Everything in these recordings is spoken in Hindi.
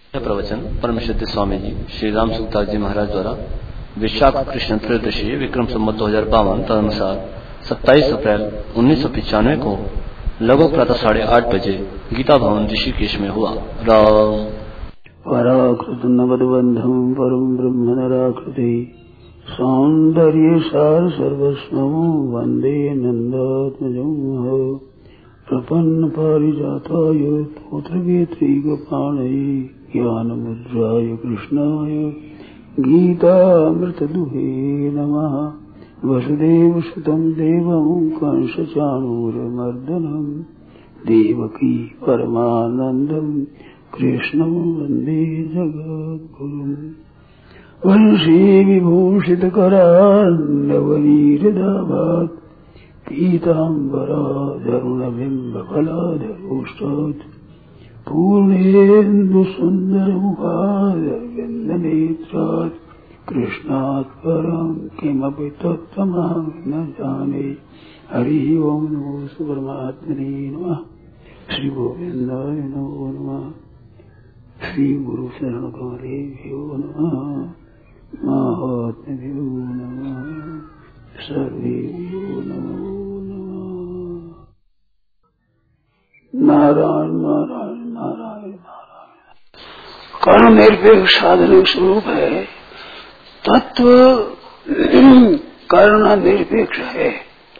यह प्रवचन परम श्रद्धेय स्वामी जी श्री राम सुखदास जी महाराज द्वारा विशाख कृष्ण त्रयोदशी विक्रम संवत 2052 तदनुसार 27 अप्रैल 1995 को लगभग प्रातः 8:30 बजे गीता भवन ऋषिकेश में हुआ। राम पराकृत नवदबंधम परम ब्रह्म नराकृति सौंदर्य सार सर्वस्व वंदे नंदात्मजं प्रपन्न पारिजाताय पुत्रवेत्री गोपाणये ज्ञानमुद्राय कृष्णाय गीतामृतदुहे नमः। वसुदेवसुतं देवं कंसचाणूरमर्दनं देवकी परमानन्दं कृष्णं वन्दे जगद्गुरुम्। वंशी विभूषितकरान्नवनीरदाभात् पीताम्बराधरुणबिम्बफलाधरोष्टात् पूर्णेन्दुसुन्दरमुखादरविन्दनेत्रात् कृष्णात् परं किमपि तत्त्वमहं न जाने। हरि ओं नमो परमात्मने नमः। श्री गोविन्दाय नमो नमः। श्री गुरु शरण कमलेभ्यो नमः। महात्म्यो नमः। सर्वेभ्यो नमो नमः। नारायण नारायण नारायण नारायण। कर्म निरपेक्ष साधन स्वरूप है। तत्व कर्ण निरपेक्ष है।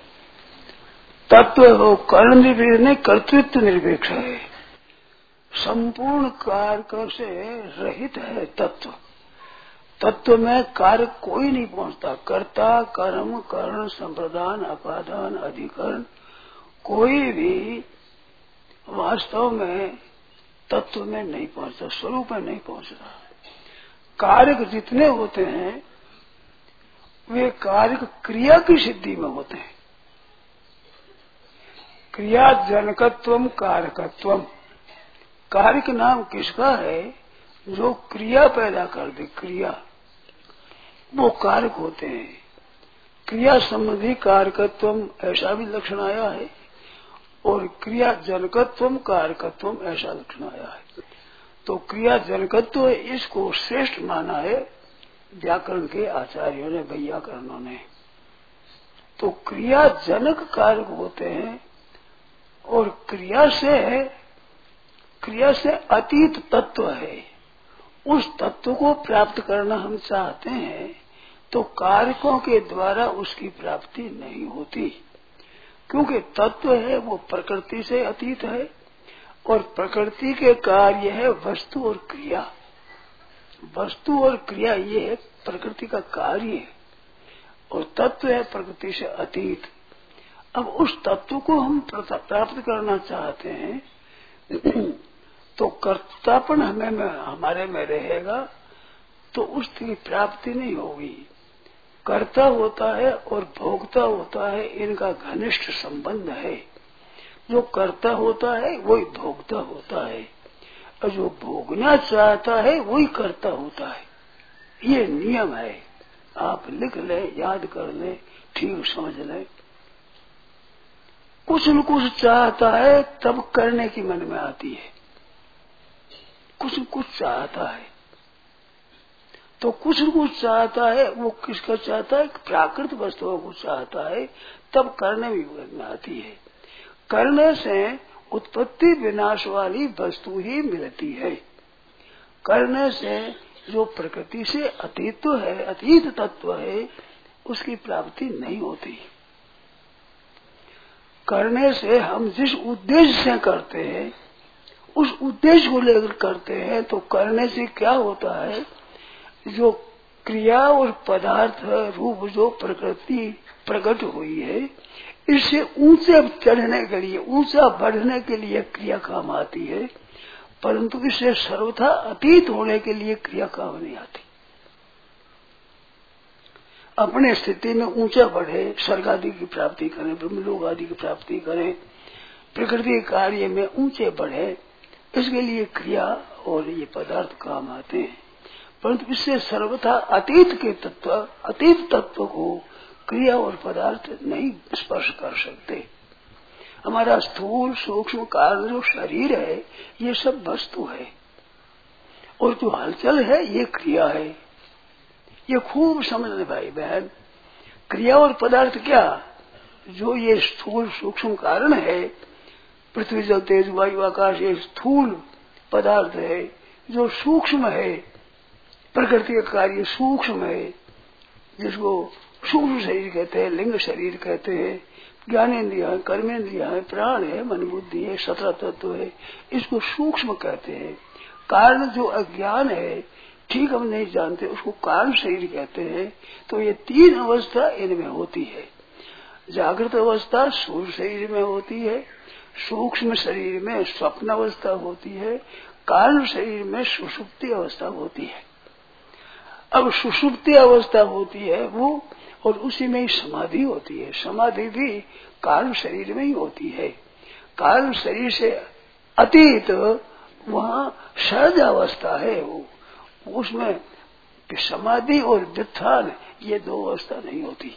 तत्व हो कर्ण निरपेक्ष नहीं, कर्तृत्व निरपेक्ष है। संपूर्ण कार्य से रहित है तत्व। तत्व में कार्य कोई नहीं पहुंचता। कर्ता कर्म कर्ण संप्रदान अपादान अधिकरण कोई भी वास्तव में तत्व में नहीं पहुंचता, स्वरूप में नहीं पहुंचता। कार्य जितने होते हैं वे कार्य क्रिया की सिद्धि में होते हैं। क्रिया जनकत्वम कारकत्वम। कार्य का नाम किसका है? जो क्रिया पैदा कर दे, क्रिया वो कारक होते हैं। क्रिया संबंधी कारकत्वम ऐसा भी लक्षण आया है और क्रिया जनकत्वम कारकत्वम ऐसा लक्षण आया है। तो क्रिया जनकत्व इसको श्रेष्ठ माना है व्याकरण के आचार्यों ने, वैयाकरणों ने। तो क्रिया जनक कारक होते हैं और क्रिया से अतीत तत्व है। उस तत्व को प्राप्त करना हम चाहते हैं तो कारकों के द्वारा उसकी प्राप्ति नहीं होती, क्योंकि तत्व है वो प्रकृति से अतीत है और प्रकृति के कार्य है वस्तु और क्रिया। वस्तु और क्रिया ये है प्रकृति का कार्य है और तत्व है प्रकृति से अतीत। अब उस तत्व को हम प्राप्त करना चाहते हैं तो कर्तापन हमारे में रहेगा तो उसकी प्राप्ति नहीं होगी। कर्ता होता है और भोक्ता होता है, इनका घनिष्ठ संबंध है। जो कर्ता होता है वही भोक्ता होता है और जो भोगना चाहता है वही कर्ता होता है। ये नियम है। आप लिख ले, याद कर ले, ठीक समझ ले। कुछ न कुछ चाहता है तब करने की मन में आती है। कुछ न कुछ चाहता है तो कुछ न कुछ चाहता है। वो किसका चाहता है? प्राकृत वस्तुओं को चाहता है, तब करने भी मन में आती है। करने से उत्पत्ति विनाश वाली वस्तु ही मिलती है। करने से जो प्रकृति से अतीत है, अतीत तत्व है, उसकी प्राप्ति नहीं होती। करने से हम जिस उद्देश्य से करते हैं उस उद्देश्य को लेकर करते हैं। तो करने से क्या होता है? जो क्रिया और पदार्थ रूप जो प्रकृति प्रकट हुई है, इससे ऊंचे चढ़ने के लिए, ऊंचा बढ़ने के लिए क्रिया काम आती है, परंतु इससे सर्वथा अतीत होने के लिए क्रिया काम नहीं आती। अपने स्थिति में ऊंचा बढ़े, स्वर्ग आदि की प्राप्ति करें, ब्रह्मलोक आदि की प्राप्ति करें, प्रकृति कार्य में ऊंचे बढ़े, इसके लिए क्रिया और ये पदार्थ काम आते हैं। परंतु इससे सर्वथा अतीत के तत्व, अतीत तत्व को क्रिया और पदार्थ नहीं स्पर्श कर सकते। हमारा स्थूल सूक्ष्म कारण जो शरीर है ये सब वस्तु है और जो हलचल है ये क्रिया है। ये खूब समझने भाई बहन। क्रिया और पदार्थ क्या, जो ये स्थूल सूक्ष्म कारण है, पृथ्वी जल तेज वायु आकाश, ये स्थूल पदार्थ है। जो सूक्ष्म है, प्रकृति का कार्य सूक्ष्म है, जिसको सूक्ष्म शरीर कहते हैं, लिंग शरीर कहते हैं, ज्ञानेन्द्रिया है, कर्मेंद्रिया है, प्राण है, मन बुद्धि है, 17 तत्व है, इसको सूक्ष्म कहते हैं। कारण जो अज्ञान है, ठीक हम नहीं जानते, उसको कारण शरीर कहते हैं। तो ये 3 अवस्था इनमें होती है। जागृत अवस्था स्थूल शरीर में होती है, सूक्ष्म शरीर में स्वप्न अवस्था होती है, कारण शरीर में सुषुप्ति अवस्था होती है। अब सुषुप्ति अवस्था होती है वो, और उसी में ही समाधि होती है। समाधि भी कारण शरीर में ही होती है। कारण शरीर से अतीत वहाँ सहज अवस्था है वो, उसमें समाधि और व्युत्थान ये 2 अवस्था नहीं होती।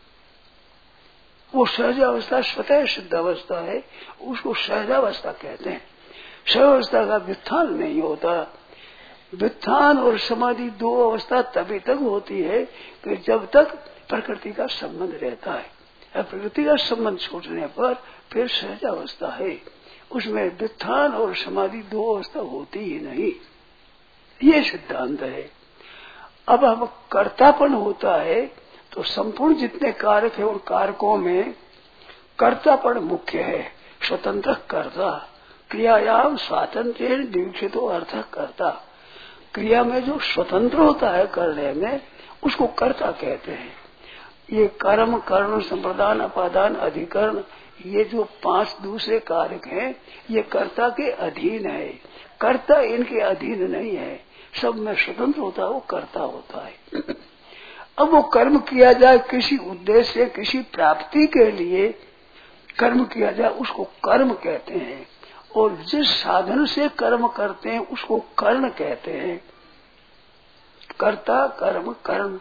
वो सहज अवस्था स्वतः सिद्ध अवस्था है, उसको सहजावस्था कहते हैं। सहजावस्था का व्युत्थान नहीं होता। व्युत्थान और समाधि 2 अवस्था तभी तक होती है कि जब तक प्रकृति का संबंध रहता है। प्रकृति का संबंध छूटने पर फिर सहजावस्था है, उसमें व्युत्थान और समाधि 2 अवस्था होती ही नहीं। ये सिद्धांत है। अब हम कर्तापन होता है तो संपूर्ण जितने कारक है उन कारकों में कर्तापन मुख्य है। स्वतंत्र कर्ता, क्रियायाम स्वातंत्र दीक्षितो अर्थ कर्ता। क्रिया में जो स्वतंत्र होता है करने में, उसको कर्ता कहते हैं। ये कर्म, कर्ण, संप्रदान, अपादान, अधिकरण, ये जो 5 दूसरे कारक हैं, ये कर्ता के अधीन है। कर्ता इनके अधीन नहीं है, सब में स्वतंत्र होता है, वो कर्ता होता है। अब वो कर्म किया जाए किसी उद्देश्य से, किसी प्राप्ति के लिए कर्म किया जाए, उसको कर्म कहते हैं। और जिस साधन से कर्म करते हैं उसको कर्ण कहते हैं। कर्ता, कर्म, कर्ण,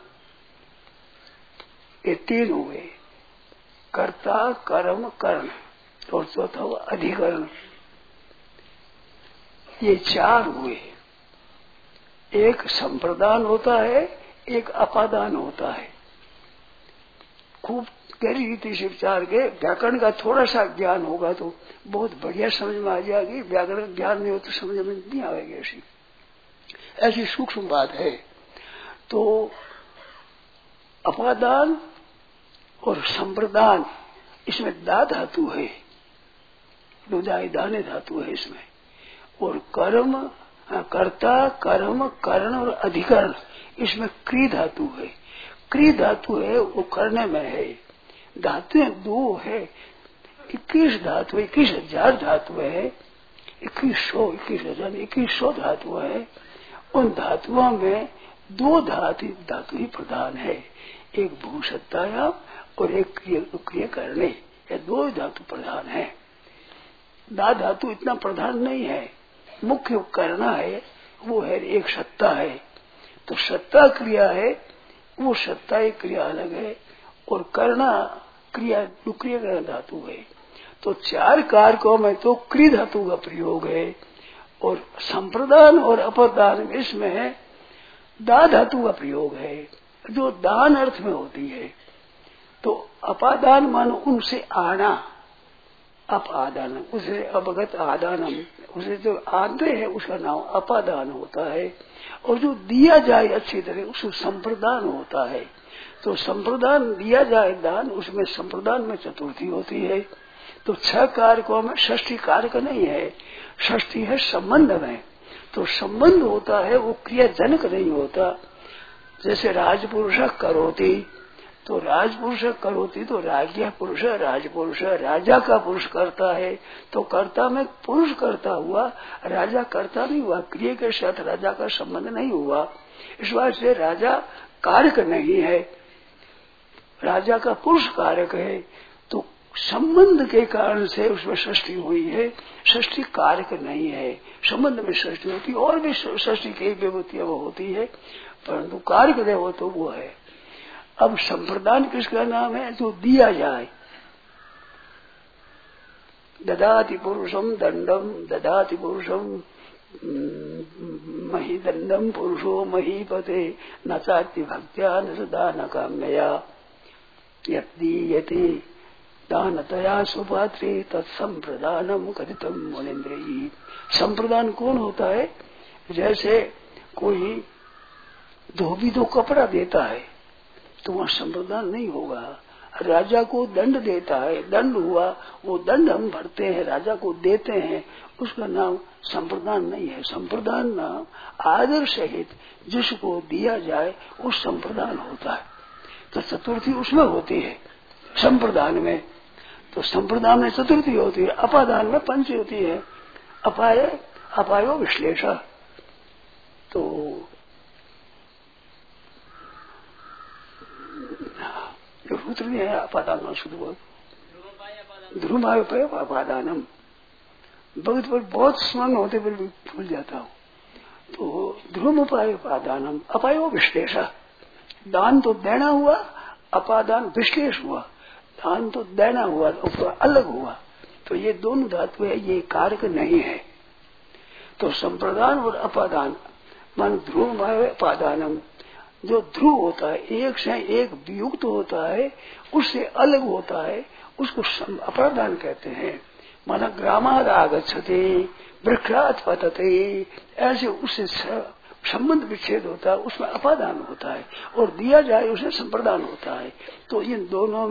ये 3 हुए। कर्ता, कर्म, कर्ण, और चौथा हुआ अधिकरण। ये 4 हुए। एक संप्रदान होता है, एक अपादान होता है। खूब गहरी रीति से विचार के व्याकरण का थोड़ा सा ज्ञान होगा तो बहुत बढ़िया समझ में आ जाएगी। व्याकरण ज्ञान नहीं हो तो समझ में नहीं आएगी। ऐसी सूक्ष्म बात है। तो अपादान और संप्रदान, इसमें दा धातु है, दुदाई दाने धातु है इसमें। और कर्म, कर्ता, कर्म, कर्ण और अधिकरण, इसमें क्री धातु है। क्री धातु है वो करने में है। धातुएं 2 है, 21 धातु, 21,000 धातु है, 21,000 धातु है। उन धातुओं में 2 धातु ही प्रधान है, एक भूसत्तायाम और एक क्रिय करने, ये 2 धातु प्रधान है। दा धातु इतना प्रधान नहीं है, मुख्य करना है वो है, एक सत्ता है। तो सत्ता क्रिया है, वो सत्ता एक क्रिया अलग है, और करना क्रिया दुक्रिय धातु है। तो 4 कारकों में तो क्री धातु का प्रयोग है, और संप्रदान और अपदान इसमें दा धातु का प्रयोग है, जो दान अर्थ में होती है। तो अपादान मानो उनसे आना, अपादान, उसे अवगत आदानम, उसे जो आते हैं उसका नाम अपादान होता है। और जो दिया जाए अच्छी तरह उसको संप्रदान होता है। तो संप्रदान दिया जाए दान, उसमें संप्रदान में चतुर्थी होती है। तो 6 कारकों में षष्ठी कारक नहीं है, षष्ठी है संबंध में। तो संबंध होता है वो क्रियाजनक नहीं होता। जैसे राजपुरुष करोति, तो राजपुरुष करोति तो राज्य पुरुष, राजपुरुष राजा का पुरुष करता है। तो कर्ता में पुरुष करता हुआ, राजा करता नहीं हुआ, क्रिया के साथ राजा का संबंध नहीं हुआ। इस बात से राजा कारक नहीं है, राजा का पुरुष कारक है। तो संबंध के कारण से उसमें षष्ठी हुई है, षष्ठी कारक नहीं है। संबंध में षष्ठी होती, और भी षष्ठी की विभूतियां होती है, परंतु कारक देव तो वो है। अब संप्रदान किसका नाम है? जो दिया जाए। ददाति पुरुषम दंडम, ददाति पुरुषम महीदंडम पुरुषो महीपते न चाति भक्त्या न सदा न काम्यया यदीयते दानतया सुपात्रे तत्संप्रदानम कथितम मुनीन्द्रयी। संप्रदान कौन होता है? जैसे कोई धोबी तो कपड़ा देता है तो वहाँ संप्रदान नहीं होगा। राजा को दंड देता है, दंड हुआ, वो दंड हम भरते हैं, राजा को देते हैं, उसका नाम संप्रदान नहीं है। संप्रदान नाम आदर सहित जिसको दिया जाए वो संप्रदान होता है। तो चतुर्थी उसमें होती है संप्रदान में। तो संप्रदान में चतुर्थी होती है, अपादान में पंच होती है। अपायो विश्लेष। तो जो सूत्र नहीं है अपादान शुद्ध ध्रुवाय अपादानम। भगत पर बहुत स्मरण होते पर भी भूल जाता हूँ। तो ध्रुवोपाय अपादानम अपायो विश्लेष। दान तो देना हुआ, अपादान विश्लेष हुआ। दान तो देना हुआ तो अलग हुआ। तो ये दोनों धातु है, ये कारक नहीं है। तो संप्रदान और अपादान मान ध्रुवोपाय अपादानम। जो ध्रुव होता है एक से एक वियुक्त होता है, उससे अलग होता है, उसको अपादान कहते हैं। माना ग्रामाद आगच्छते वृक्षात् पतते, ऐसे उससे संबंध विच्छेद होता है, उसमें अपादान होता है। और दिया जाए उसमें संप्रदान होता है। तो इन दोनों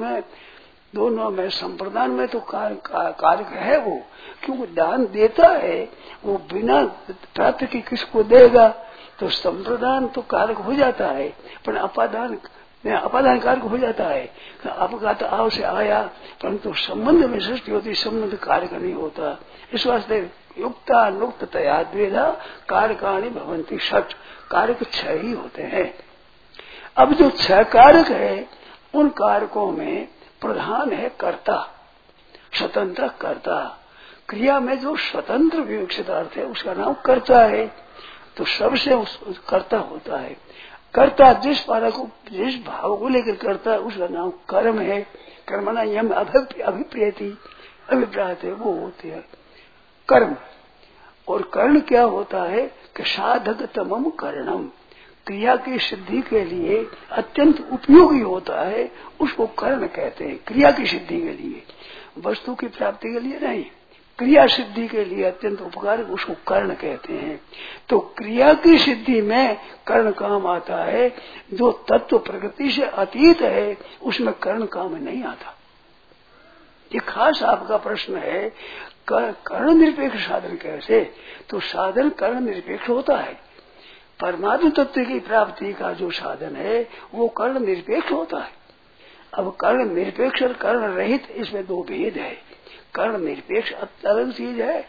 में संप्रदान में तो कारक है वो, क्योंकि दान देता है वो बिना प्राप्त की किसको देगा। तो संप्रदान तो कारक हो जाता है, पर अपादान कारक हो जाता है। अपघात आव से आया, परंतु संबंध में सृष्टि होती, संबंध कारक नहीं होता। इस वास्ते युक्ता नुक्त तया द्वेधा कारकाणि भवंती षट। कारक 6 ही होते हैं। अब जो 6 कारक है उन कारकों में प्रधान है कर्ता, स्वतंत्र कर्ता। क्रिया में जो स्वतंत्र विवक्षित अर्थ है उसका नाम कर्ता है। तो सबसे कर्ता होता है। कर्ता जिस भाव को लेकर करता है उसका नाम कर्म है। कर्मणा यम अभिप्रेति अभिप्राय है, वो होते हैं कर्म। और कर्ण क्या होता है कि साधक तमम कर्णम, क्रिया की सिद्धि के लिए अत्यंत उपयोगी होता है, उसको कर्ण कहते हैं। क्रिया की सिद्धि के लिए, वस्तु की प्राप्ति के लिए नहीं, क्रिया सिद्धि के लिए अत्यंत उपकार, उसको कर्ण कहते हैं। तो क्रिया की सिद्धि में कर्ण काम आता है। जो तत्व प्रकृति से अतीत है उसमें कर्ण काम नहीं आता। ये खास आपका प्रश्न है, कर्ण निरपेक्ष साधन कैसे? तो साधन कर्ण निरपेक्ष होता है। परमात्म तत्व की प्राप्ति का जो साधन है वो कर्ण निरपेक्ष होता है। अब कर्ण निरपेक्ष और कर्ण रहित, इसमें 2 भेद है। कर्ण निरपेक्ष अलग चीज है,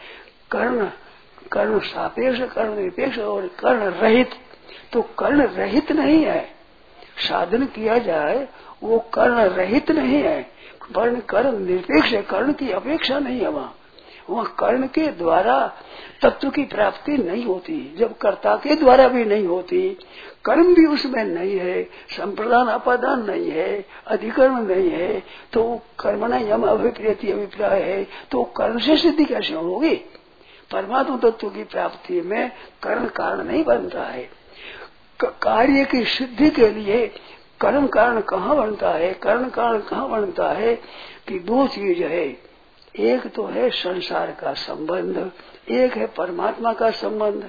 कर्ण सापेक्ष, कर्ण निरपेक्ष और कर्ण रहित। तो कर्ण रहित नहीं है, साधन किया जाए वो कर्ण रहित नहीं है, कर्ण निरपेक्ष है। कर्ण की अपेक्षा नहीं है वहाँ कर्ण के द्वारा तत्व की प्राप्ति नहीं होती। जब कर्ता के द्वारा भी नहीं होती, कर्म भी उसमें नहीं है, संप्रदान अपादान नहीं है, अधिकरण नहीं है, तो कर्मणा यम अभिप्रेति अभिप्राय है, तो कर्ण से सिद्धि कैसे होगी? परमात्मा तत्व की प्राप्ति में कर्ण कारण नहीं बनता है। कार्य की सिद्धि के लिए कर्म कारण कहाँ बनता है, कर्ण कारण कहाँ बनता है? कि 2 चीज है। एक तो है संसार का संबंध, एक है परमात्मा का संबंध।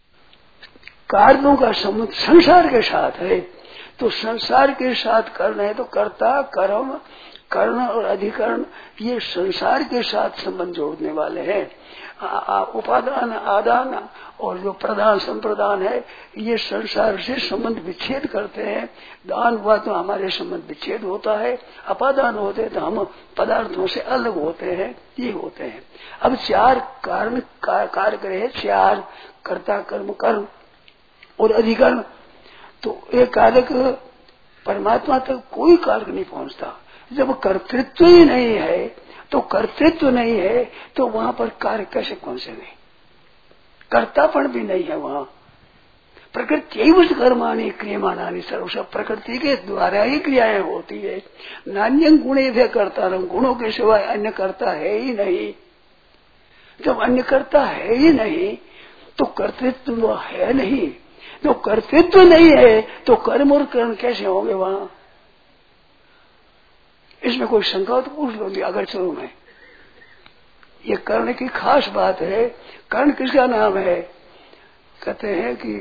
कार्यों का संबंध संसार के साथ है, तो संसार के साथ कर्ण है, तो कर्ता कर्म कर्ण और अधिकरण ये संसार के साथ संबंध जोड़ने वाले हैं। उपादान आदान और जो प्रदान संप्रदान है ये संसार से संबंध विच्छेद करते हैं। दान हुआ तो हमारे संबंध विच्छेद होता है, अपादान होते तो हम पदार्थों से अलग होते हैं, ये होते हैं। अब 4 कारण कारक रहे, 4 कर्ता कर्म कर्म और अधिकरण। तो एक कारक परमात्मा तक कोई कारक नहीं पहुंचता। जब कर्तृत्व ही नहीं है, तो कर्तृत्व नहीं है तो वहां पर कार्य कैसे पहुंचेंगे? कर्तापन भी नहीं है वहां। प्रकृति कर्माणी क्रियमाणानी सर्वस्व, प्रकृति के द्वारा ही क्रियाएं होती है। नान्य गुणे वे कर्ता, गुणों के सिवाय अन्य कर्ता है ही नहीं। जब अन्य कर्ता है ही नहीं तो कर्तृत्व है नहीं। तो कर्तृत्व नहीं है तो कर्म और कर्ण कैसे होंगे वहां? इसमें कोई शंका हो तो पूछ लो अगर शुरू में। ये कर्ण की खास बात है। कर्ण किसका नाम है? कहते हैं कि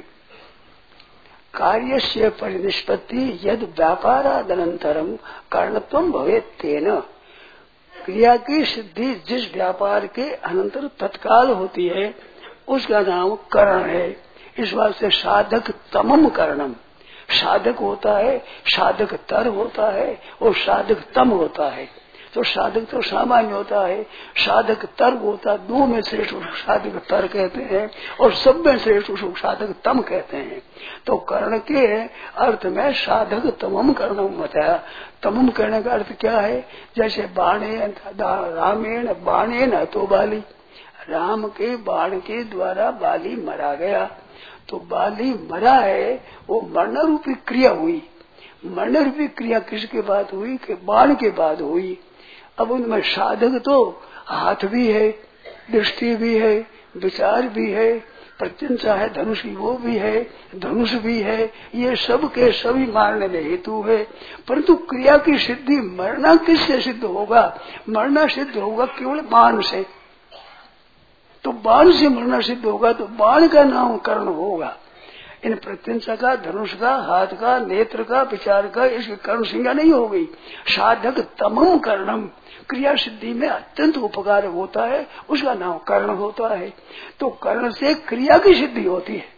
कार्य से परिनिष्पत्ति यद व्यापारादनंतरम कर्णत्वम भवेत् तेन। क्रिया की सिद्धि जिस व्यापार के अनंतर तत्काल होती है उसका नाम कर्ण है। इस बात से साधक तमम कर्णम, साधक होता है, साधक तर होता है और साधक तम होता है। तो साधक तो सामान्य होता है, साधक तर होता, दो में श्रेष्ठ साधक तर कहते हैं और सब में श्रेष्ठ साधक तम कहते हैं। तो कर्ण के अर्थ में साधक तमम कर्णम बताया। तमम करने का अर्थ क्या है? जैसे बाणे रामेण बाणेन हतो बाली, राम के बाण के द्वारा बाली मरा गया। तो बाली मरा है, वो मरण रूपी क्रिया हुई। मरण रूपी क्रिया किसके बाद हुई? कि बाण के बाद हुई। अब उनमें साधक तो हाथ भी है, दृष्टि भी है, विचार भी है, प्रत्यंचा है धनुष की वो भी है, धनुष भी है, ये सब के सभी मारने में हेतु है। परंतु क्रिया की सिद्धि मरना किससे सिद्ध होगा? मरना सिद्ध होगा केवल बाण से। तो बाण से मरना सिद्ध होगा तो बाण का नाम कर्ण होगा। इन प्रत्यंचा का, धनुष का, हाथ का, नेत्र का, विचार का, इसकी कर्ण संज्ञा नहीं हो गई। साधक तमम कर्णम, क्रिया सिद्धि में अत्यंत उपकार होता है, उसका नाम कर्ण होता है। तो कर्ण से क्रिया की सिद्धि होती है,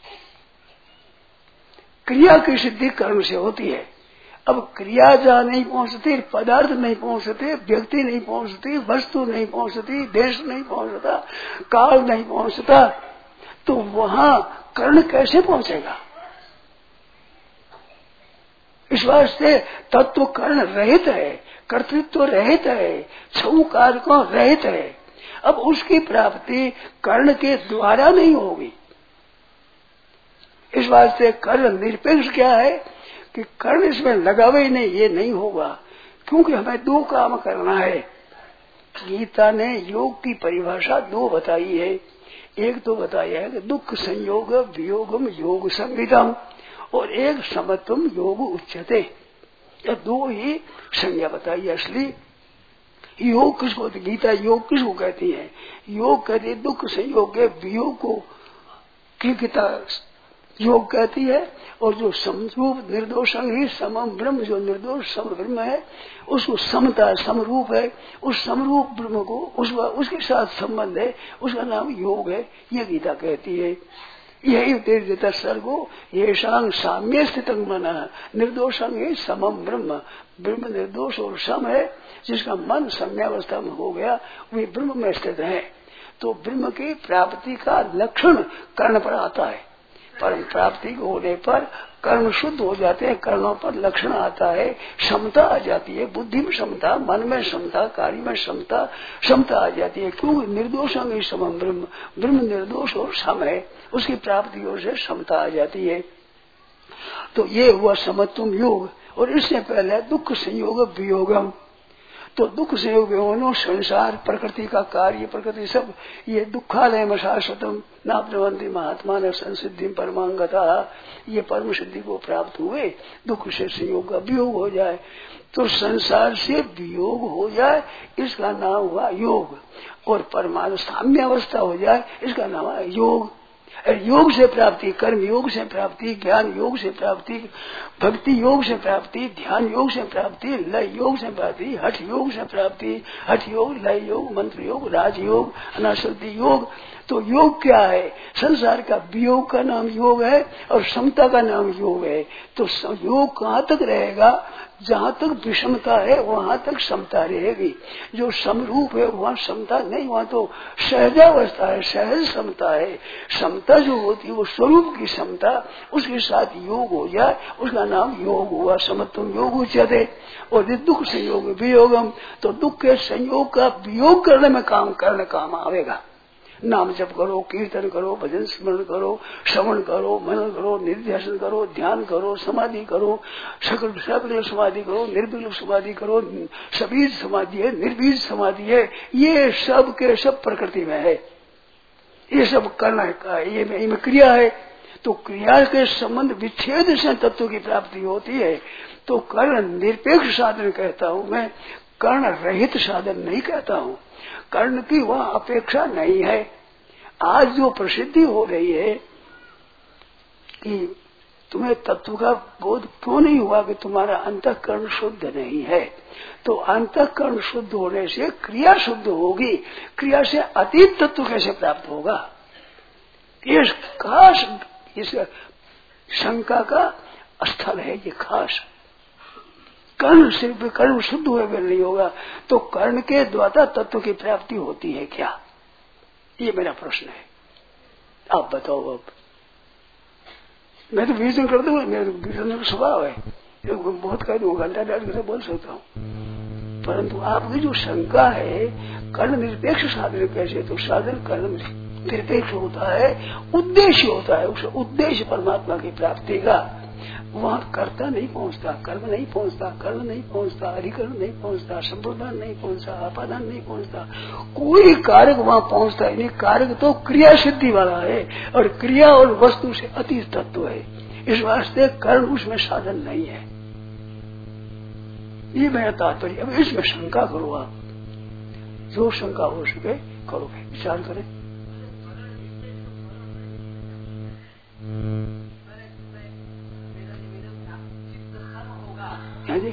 क्रिया की सिद्धि कर्ण से होती है। अब क्रिया जहाँ नहीं पहुंचती, पदार्थ नहीं पहुंचते, व्यक्ति नहीं पहुंचती, वस्तु नहीं पहुंचती, देश नहीं पहुंचता, काल नहीं पहुंचता, तो वहां कर्ण कैसे पहुंचेगा? इस वास्ते तत्व कर्ण रहित है, कर्तृत्व रहित है, छऊ कारकों रहित है। अब उसकी प्राप्ति कर्ण के द्वारा नहीं होगी। इस वास्ते कर्ण निरपेक्ष क्या है कि कर्ण इसमें लगावे ही नहीं, ये नहीं होगा। क्योंकि हमें दो काम करना है। गीता ने योग की परिभाषा दो बताई है। एक तो बताया है कि दुख संयोग वियोगम योग संविदम, और एक समत्वम योग उच्यते। यह दो ही संज्ञा बताई है। असली योग किसको, गीता योग किसको कहती है? योग कहती है दुख संयोग के वियोग को गीता योग कहती है। और जो समरूप निर्दोषं ही समम ब्रह्म, जो निर्दोष सम ब्रह्म है उसको समता समरूप है, उस समरूप ब्रह्म को उसके साथ संबंध है, उसका नाम योग है। ये गीता कहती है। यही उपदेश देता सर्गो ये शांग साम्य स्थित मन निर्दोषं ही समम ब्रह्म, ब्रह्म निर्दोष और सम है। जिसका मन साम्यावस्था में हो गया वे ब्रह्म में स्थित है। तो ब्रह्म की प्राप्ति का लक्षण कर्ण पर आता है। परम प्राप्ति होने पर कर्म शुद्ध हो जाते हैं, कर्णों पर लक्षण आता है, क्षमता आ जाती है, बुद्धि में क्षमता, मन में क्षमता, कार्य में क्षमता आ जाती है। क्योंकि निर्दोषं ही समम ब्रह्म, ब्रह्म निर्दोष और सम है, उसकी प्राप्ति ओर से क्षमता आ जाती है। तो ये हुआ समत्वम योग। और इससे पहले दुख संयोग वियोगम। तो दुख संयोग वियोगो संसार, प्रकृति का कार्य, प्रकृति सब ये दुखालय में शाश्वतम नाप्नवन्ति महात्मा ने संसिद्धि परमांगता, ये परम सिद्धि को प्राप्त हुए। दुख से संयोग का वियोग हो जाए तो संसार से वियोग हो जाए, इसका नाम हुआ योग। और परमाणु साम्य अवस्था हो जाए, इसका नाम हुआ योग। योग से प्राप्ति, कर्म योग से प्राप्ति, ज्ञान योग से प्राप्ति, भक्ति योग से प्राप्ति, ध्यान योग से प्राप्ति, लय योग से प्राप्ति, हठ योग से प्राप्ति, हठ योग, लय योग, मंत्र योग, राजयोग, अनासक्ति योग। तो योग क्या है? संसार का वियोग का नाम योग है और समता का नाम योग है। तो योग कहाँ तक रहेगा? जहाँ तक विषमता है वहां तक समता रहेगी। जो समरूप है वहाँ समता नहीं, वहाँ तो सहजावस्था है, सहज समता है। समता जो होती है वो स्वरूप की समता, उसके साथ योग हो जाए, उसका नाम योग हुआ। समत्वम योग उच्यते। और दुख संयोग वियोगम, तो दुख के संयोग का वियोग करने में काम आवेगा। नाम जप करो, कीर्तन करो, भजन स्मरण करो, श्रवण करो, मनन करो, निर्ध्यासन करो, ध्यान करो, समाधि करो, सकल समाधि करो, निर्विकल्प समाधि करो, सबीज समाधि है, निर्बीज समाधि है, ये सब के सब प्रकृति में है। ये सब करना का ये में क्रिया है। तो क्रिया के संबंध विच्छेद से तत्व की प्राप्ति होती है। तो कर्ण निरपेक्ष साधन कहता हूँ मैं, कर्ण रहित साधन नहीं कहता हूँ। कर्ण की वह अपेक्षा नहीं है। आज जो प्रसिद्धि हो रही है कि तुम्हें तत्व का बोध क्यों नहीं हुआ कि तुम्हारा अंतःकरण शुद्ध नहीं है, तो अंतःकरण शुद्ध होने से क्रिया शुद्ध होगी। क्रिया से अतीत तत्व कैसे प्राप्त होगा? ये खास इस शंका का स्थल है। ये खास कर्ण सिर्फ कर्ण शुद्ध हुए बिना नहीं होगा। तो कर्ण के द्वारा तत्व की प्राप्ति होती है क्या? ये मेरा प्रश्न है। आप बताओ। अब मैं तो विवेचन कर दूंगा, मेरा विवेचन का स्वभाव है, बहुत कह दूंगा, घंटा डाल के बोल सकता हूँ। परंतु आपकी जो शंका है कर्ण निरपेक्ष साधन कैसे, तो साधन कर्ण निरपेक्ष होता है, उद्देश्य होता है। उस उद्देश्य परमात्मा की प्राप्ति का वहाँ कर्ता नहीं पहुँचता, कर्म नहीं पहुँचता, कर्ण नहीं पहुँचता, अधिकरण नहीं पहुँचता, संप्रदान नहीं पहुँचता, अपादान नहीं पहुँचता, कोई कारक वहाँ पहुँचता ही नहीं। कारक तो क्रिया सिद्धि वाला है और क्रिया और वस्तु से अतीत तत्व है। इस वास्ते कर्ण उसमें साधन नहीं है। ये मेरा तात्पर्य। अब इसमें शंका करो, आप जो शंका हो सके करोगे, विचार करें। जी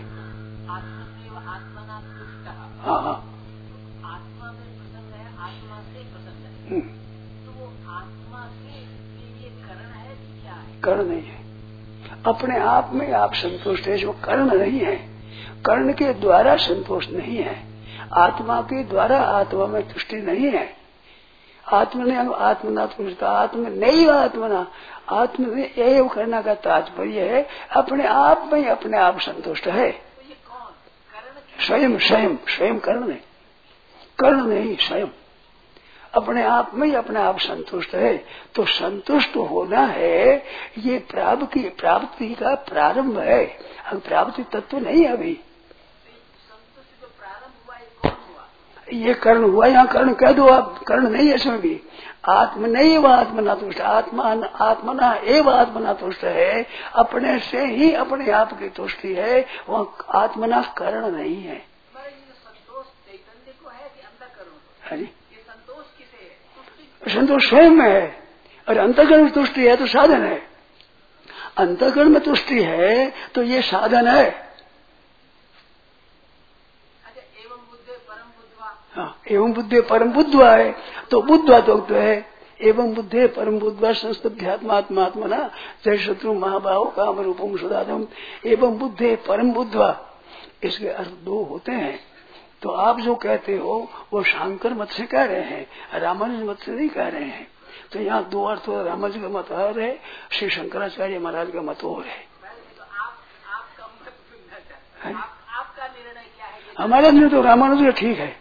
हाँ हाँ, आत्मा में प्रसन्न है, आत्मा से प्रसन्न है, तो वो आत्मा से ये कर्ण है कि क्या है? कर्ण नहीं है। अपने आप में आप संतुष्ट है, जो कर्ण नहीं है। कर्ण के द्वारा संतोष नहीं है, आत्मा के द्वारा आत्मा में तुष्टि नहीं है। आत्मने आत्मना तुष्टा, आत्म नहीं आत्मना, आत्म में एव करना का तात्पर्य है अपने आप में अपने आप संतुष्ट है। तो ये कौन कर्ण? स्वयं स्वयं स्वयं कर्ण नहीं, कर्ण नहीं, स्वयं अपने आप में ही अपने आप संतुष्ट है। तो संतुष्ट होना है ये प्राप्ति का प्रारंभ है, अब प्राप्ति तत्व नहीं है। अभी संतुष्टि जो प्रारंभ हुआ, ये कौन हुआ? ये कर्ण हुआ। यहाँ कर्ण कह दो आप, कर्ण नहीं है इसमें भी। आत्म नहीं व आत्मना तुष्ट, आत्मना एवं आत्मना तुष्ट है, अपने से ही अपने आप की तुष्टि है, वह आत्मना कर्ण नहीं है। संतोष चैतन्य को है कि अंतःकरण को? हाँ जी, ये संतोष किसे है? संतोष स्वयं में है और अंतःकरण में तुष्टि है तो साधन है। अंतःकरण में तुष्टि है तो ये साधन है। हाँ, एवं बुद्धे परम बुद्धवा है तो बुद्धवा तो है। एवं बुद्धे परम बुद्धवा संस्तभ्यात्मात्मात्मना जय शत्रु महाबाहो काम रूपम सुदादम। एवं बुद्धे परम बुद्धवा, इसके अर्थ दो होते हैं। तो आप जो कहते हो वो शांकर मत से कह रहे हैं, रामानुज मत से नहीं कह रहे हैं। तो यहाँ दो अर्थ, रामानुज का मत और है, श्री शंकराचार्य महाराज का मत और है। आपका निर्णय क्या है? हमारा निर्णय तो रामानुज का ठीक है।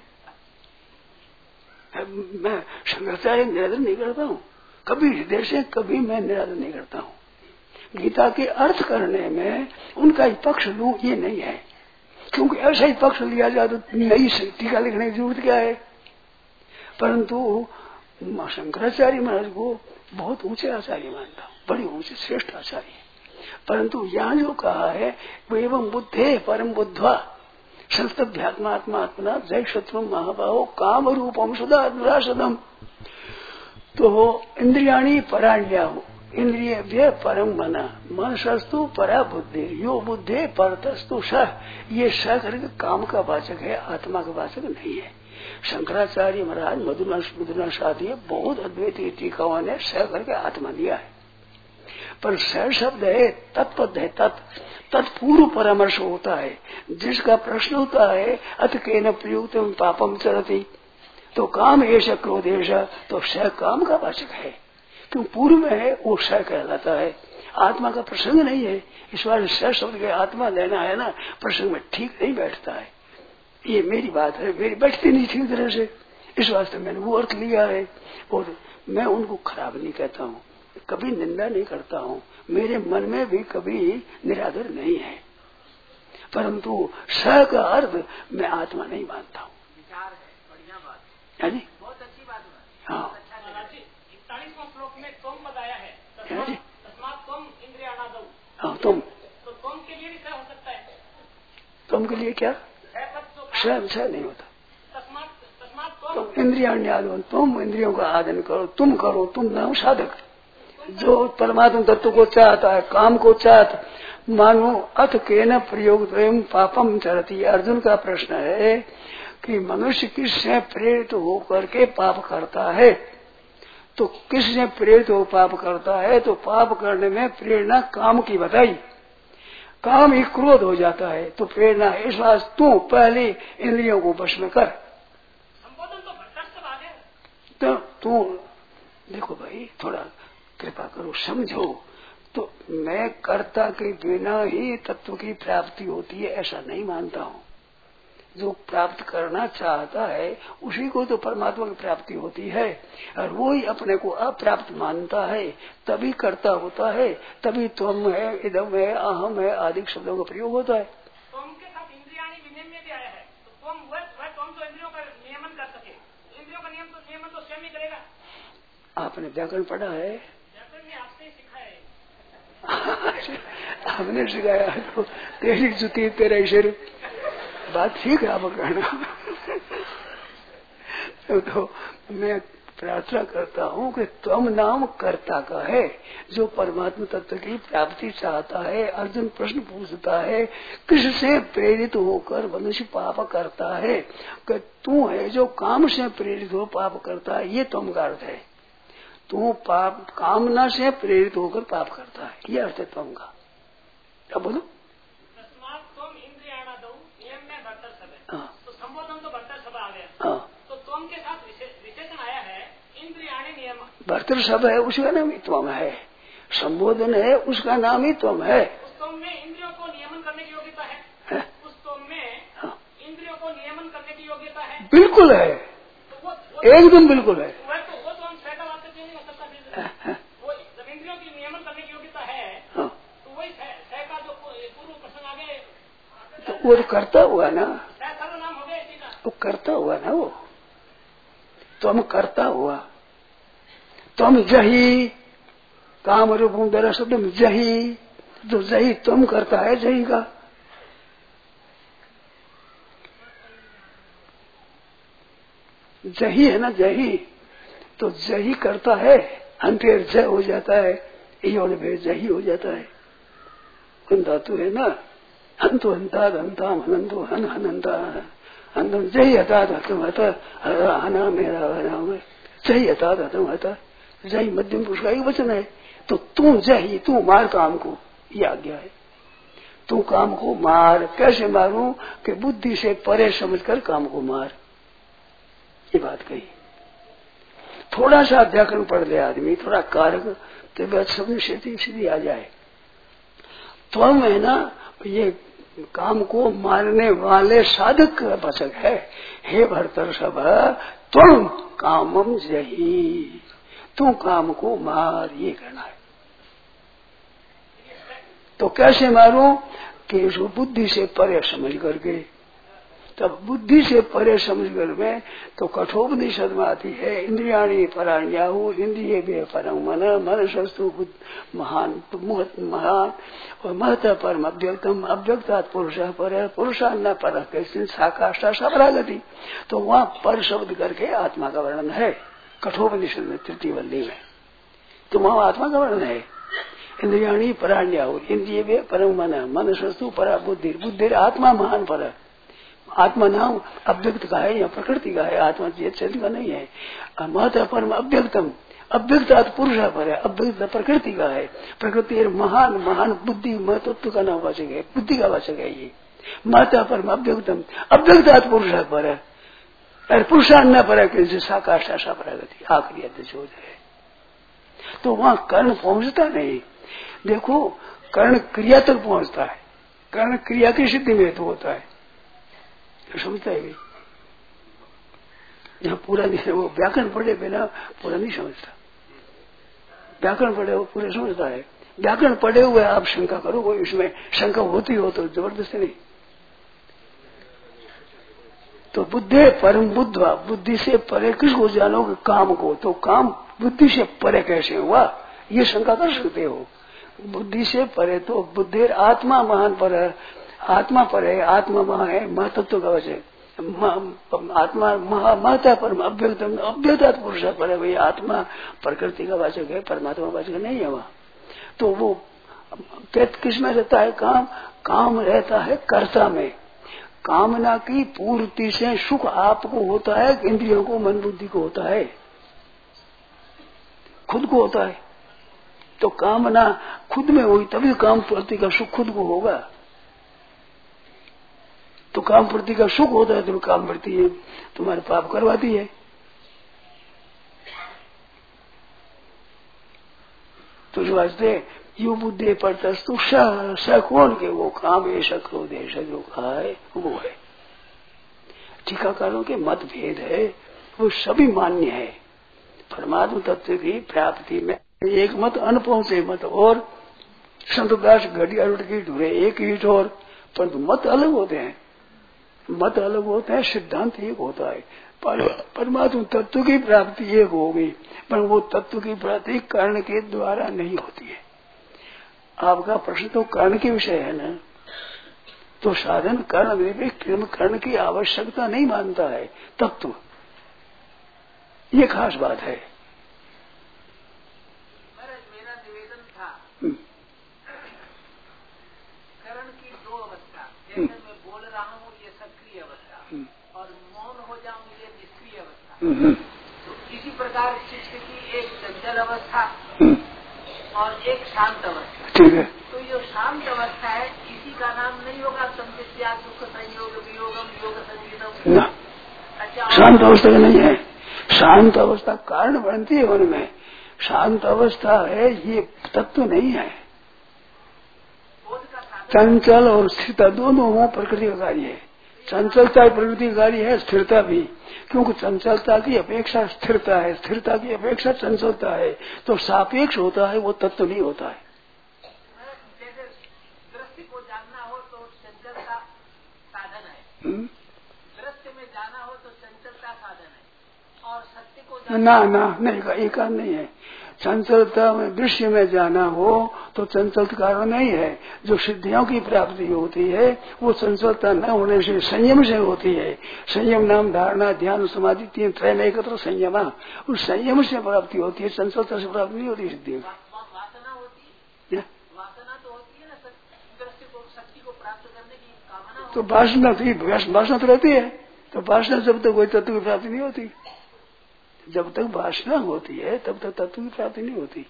मैं शंकराचार्य निरादर नहीं करता हूँ, कभी हृदय से कभी मैं निरादर नहीं करता हूँ। गीता के अर्थ करने में उनका ही पक्ष लूं ये नहीं है, क्योंकि ऐसा ही पक्ष लिया जाए तो नई टीका लिखने की जरूरत क्या है। परंतु शंकराचार्य महाराज को बहुत ऊंचे आचार्य मानता हूँ, बड़ी ऊंचे श्रेष्ठ आचार्य। परंतु यहाँ जो कहा है वो एवं बुद्धे परम बुद्धवा संस्तभ्यात्मात्मात्मना जय शत्रु महाबाहो काम रूपम सुधा दुरासदम। तो इंद्रियाणी पराण्याहु, इंद्रिय व्यय परम मना, मनसस्तु परा बुद्धि, यो बुद्धे परतस्तु सह। ये सह करके काम का वाचक है, आत्मा का वाचक नहीं है। शंकराचार्य महाराज मधुना साधी बहुत अद्वैती टीकाओं ने सह करके आत्मा दिया है। पर सह शब्द है तत्पद है, तत्पूर्व परामर्श होता है। जिसका प्रश्न होता है अथ केन प्रयुक्त पापम चरति, तो काम एष क्रोध एष, तो सह काम का वाचक है, क्यों पूर्व में है वो सह कहलाता है। आत्मा का प्रसंग नहीं है, इस बार सह शब्द के आत्मा लेना है ना, प्रसंग में ठीक नहीं बैठता है। ये मेरी बात है, मेरी बैठती नहीं ठीक तरह से, इस वास्ते मैंने वो अर्थ लिया है। और मैं उनको खराब नहीं कहता हूँ, कभी निंदा नहीं करता हूँ, मेरे मन में भी कभी निरादर नहीं है। परंतु सह का अर्थ मैं आत्मा नहीं मानता हूँ। विचार है, बढ़िया बात है जी, बहुत अच्छी बात है। हाँ। तुम। तो तुम के लिए भी सह हो सकता है। तुम के लिए क्या सह नहीं होता। तुम इंद्रियान्यादन, तुम इंद्रियों का आदन करो, तुम नाम साधक। जो परमात्मा तत्व को चाहता है, काम को चाहता, मानो अथ के न प्रयोग पापम चरती। अर्जुन का प्रश्न है कि मनुष्य किससे प्रेरित होकर के पाप करता है? तो किससे प्रेरित हो पाप करता है? तो पाप करने में प्रेरणा काम की बताई। काम ही क्रोध हो जाता है तो प्रेरणा है। इस बात तू पहले इंद्रियों को वश में कर। तो तू देखो भाई, थोड़ा कृपा करो, समझो। तो मैं कर्ता के बिना ही तत्व की प्राप्ति होती है ऐसा नहीं मानता हूँ। जो प्राप्त करना चाहता है उसी को तो परमात्मा की प्राप्ति होती है, और वो ही अपने को अप्राप्त मानता है तभी कर्ता होता है, तभी त्वम है, इदम है, अहम है आदि शब्दों का प्रयोग होता है। त्वम के साथ इंद्रियाणि विनियम में भी आया है, तो त्वम वह त्वम तो इंद्रियों का नियमन कर सके। इंद्रियों का नियमन तो स्वयं ही करेगा। आपने व्याकरण पढ़ा है? व्याकरण में आपसे सिखाया है। हमने सिखाया तो तेरी जुती तेरा शरीर, बात ठीक है आप कहना। तो मैं प्रार्थना करता हूँ कि त्वम नाम कर्ता का है, जो परमात्मा तत्व की प्राप्ति चाहता है। अर्जुन प्रश्न पूछता है किससे प्रेरित होकर मनुष्य पाप करता है? कि तू है जो काम से प्रेरित हो पाप करता है, ये त्वम का अर्थ है। तू पाप कामना से प्रेरित होकर पाप करता है, ये अर्थ है त्वम का। क्या बोलो? तो संबोधन तो भर्तर सब आ गया। तो त्वम के साथ विशेषण आया है इंद्रियाणि नियम। भर्तर सब है उसका नाम ही त्वम है, संबोधन है उसका नाम ही त्वम है। उस त्वम में इंद्रियों को नियमन करने की योग्यता है। उस त्वम में इंद्रियों को नियमन करने की योग्यता है। बिल्कुल है, तो एकदम बिल्कुल है। वो तो हम सहका वाक्य क्यों नहीं हो सकता? वो जब इंद्रियों की नियमन करने की योग्यता है तो वही सहका जो पूर्व प्रश्न आगे, तो वो तो करता हुआ ना, नाम हो गया इसी का। वो करता हुआ ना, वो तुम करता हुआ। तुम जही काम रूप दरा शब्द जही, तो जही तुम करता है, जही का जही है ना, जही तो जही करता है, अंतेर जय हो जाता है, जही हो जाता है। उन धातु है ना, हंतु हंता हंताम हनंतु हन हनंता हनम जय हता हतम हता हना मेरा हना जय हता हतम हता। जय मध्यम पुरुष का एक वचन है। तो तू जय, तू मार काम को, ये आज्ञा है। तू काम को मार। कैसे मारूं? कि बुद्धि से परे समझकर काम को मार, ये बात कही। थोड़ा सा व्याकरण पढ़ ले आदमी, थोड़ा कारक, तो बात समझ सीधी आ जाए। त्वम है ना, ये काम को मारने वाले साधक का वचक है। हे भर्तर सब त्वम कामम जही, तू काम को मार, ये कहना है। तो कैसे मारूं? कि उसको बुद्धि से परे समझ करके। तब बुद्धि से परे समझ कर में तो कठोपनिषद में आती है इंद्रियाणि पराण्याहु इंद्रिय वे परम मन, मन सस्तु महान महान और महत परम अव्यक्तम, अव्यक्तात् पुरुष पर, पुरुषा न पर साकाष्ठा सबरागति। तो वहाँ पर शब्द करके आत्मा का वर्णन है कठोपनिषद में, तृतीय वल्ली में। तो वहाँ आत्मा का वर्णन है। इंद्रियाणि पराण्याहु इंद्रिय वे परम मन, मन सस्तु परा बुद्धि, बुद्धि आत्मा महान पर। आत्मा नाम अव्यक्त का है या प्रकृति का है, आत्मा चेतन का नहीं है। महत परम अव्यक्तम, अव्यक्त पुरुष पर है, अव्यक्त प्रकृति का है। प्रकृति महान, महान बुद्धि महत्व का नाम वाचक है, बुद्धि का वाचक है ये। महत परम अव्यक्तम, अव्यक्त पुरुष पर है, और पुरुषान्न पर है, साकाष्ठा परागति, आखिरी अध्यक्ष हो जाए। तो वहां कर्ण पहुंचता नहीं। देखो कर्ण क्रिया तक पहुंचता है, कर्ण क्रिया की सिद्धि में तो होता है, समझता है। यहाँ पूरा नहीं, वो व्याकरण पढ़े बिना पूरा नहीं समझता। व्याकरण पढ़े वो पूरे समझता है। व्याकरण पढ़े हुए आप शंका करो, कोई इसमें शंका होती हो तो जबरदस्ती नहीं। तो बुद्धे परम बुद्धवा, बुद्धि से परे किसको जानोगे? काम को। तो काम बुद्धि से परे कैसे हुआ, ये शंका कर सकते हो। बुद्धि से परे तो बुद्धि आत्मा महान पर है, आत्मा पर है, आत्मा वहां है महतत्व का वजह आत्मा महता परम अव्यक्तम अव्यक्त पुरुष पर है। वही आत्मा प्रकृति का वाचक है, परमात्मा वाचक नहीं है वहाँ। तो वो किस में रहता है? काम काम रहता है कर्ता में। कामना की पूर्ति से सुख आपको होता है, इंद्रियों को मन बुद्धि को होता है, खुद को होता है। तो कामना खुद में हुई तभी काम पूर्ति का सुख खुद को होगा। तो काम पूर्ति का सुख होता है तो काम पूर्ति है तुम्हारे पाप करवाती है। तो जो वास्ते यू बुद्धि परतस्तु सकोन के वो काम ऐसा क्रोध ऐसा जो कहा है वो है। टीकाकारों के मत भेद है, वो सभी मान्य है। परमात्मा तत्व की प्राप्ति में एक मत अनपहुंचे मत और संतदास घटिया रुट की ढूंढे एक ईट और, परंतु मत अलग होते हैं। मत अलग होते हैं, सिद्धांत एक होता है। परमात्मा तत्व की प्राप्ति एक होगी, पर वो तत्व की प्राप्ति कर्ण के द्वारा नहीं होती है। आपका प्रश्न तो कर्ण के विषय है ना, तो साधन कर्ण कर्ण की आवश्यकता नहीं मानता है तत्व, ये खास बात है। मेरा निवेदन था कर्ण की दो अवस्था, जैसे मैं बोल रहा हूँ ये सक्रिय अवस्था और मौन हो जाऊँ ये निष्क्रिय अवस्था। तो इसी प्रकार चित्त की एक चंचल अवस्था और एक शांत अवस्था। ठीक है। तो जो शांत अवस्था है इसी का नाम नहीं होगा संविद्या दुख संयोग वियोगम योग संगीतम? अच्छा, शांत अवस्था नहीं है। शांत अवस्था कारण बनती है उनमें, शांत अवस्था है, ये तत्व नहीं है। चंचल और स्थिरता दोनों वो प्रकृति का कार्य है। चंचलता प्रकृति का कार्य है, स्थिरता भी, क्योंकि चंचलता की अपेक्षा स्थिरता है, स्थिरता की अपेक्षा चंचलता है। तो सापेक्ष होता है, वो तत्व नहीं होता है। जैसे दृश्य को जानना हो तो चंचलता साधन है, दृश्य में जाना हो तो चंचलता साधन है, और सत्य को ना नहीं, एक कारण नहीं है। चंचलता में दृश्य में जाना हो तो चंचल कारण नहीं है। जो सिद्धियों की प्राप्ति होती है वो चंचलता न होने से संयम से होती है। संयम नाम धारणा ध्यान समाधि तीन त्रय में एकत्र संयम, उस संयम से प्राप्ति होती है, चंचलता से प्राप्ति नहीं होती सिद्धि। वासना होती है, वासना तो होती है ना, दृश्य को शक्ति को प्राप्त करने की कामना। तो वासना तो रहती है। तो वासना जब तक कोई तत्व की प्राप्ति नहीं होती, जब तक वासना होती है तब तक तत्व की प्राप्ति नहीं होती।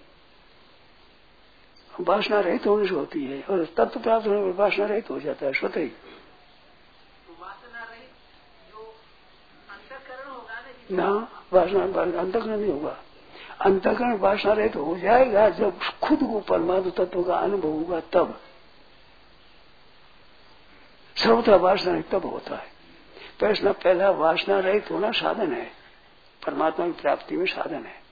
वासना रहित होने से होती है, और तत्व प्राप्त होने पर वासना रहित हो जाता है स्वतः ही। तो वासना रहित जो अंतःकरण होगा ना, वासना अंतःकरण नहीं होगा। अंतःकरण वासना रहित हो जाएगा जब खुद को परमात्मा तत्व का अनुभव होगा, तब सर्वथा वासना रहित तब होता है। प्रश्न पहला वासना रहित होना साधन है, परमात्मा की प्राप्ति में साधन है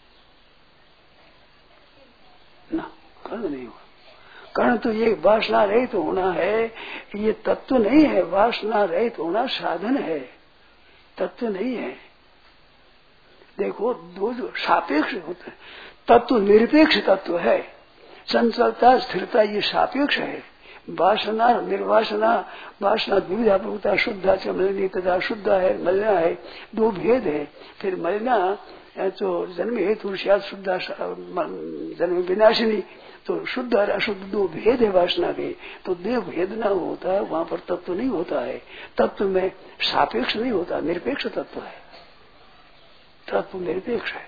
ना, कर्ण नहीं होगा। कर्ण तो ये वासना रहित होना है, ये तत्व नहीं है। वासना रहित होना साधन है, तत्व नहीं है। देखो दो जो सापेक्ष होते हैं, तत्व निरपेक्ष तत्व है। चंचलता स्थिरता ये सापेक्ष है। वासना निर्वासना, वासना द्विधा प्रभुता शुद्धा च मलिनी तथा शुद्ध है मलिना है, दो भेद है। फिर मलिना तो जन्म हेतु शुद्धा जन्म विनाशिनी, तो शुद्ध और अशुद्ध दो भेद है वासना के। तो देव भेद ना होता है वहां पर तत्व नहीं होता है। तत्व में सापेक्ष नहीं होता, निरपेक्ष तत्व है। तत्व निरपेक्ष है,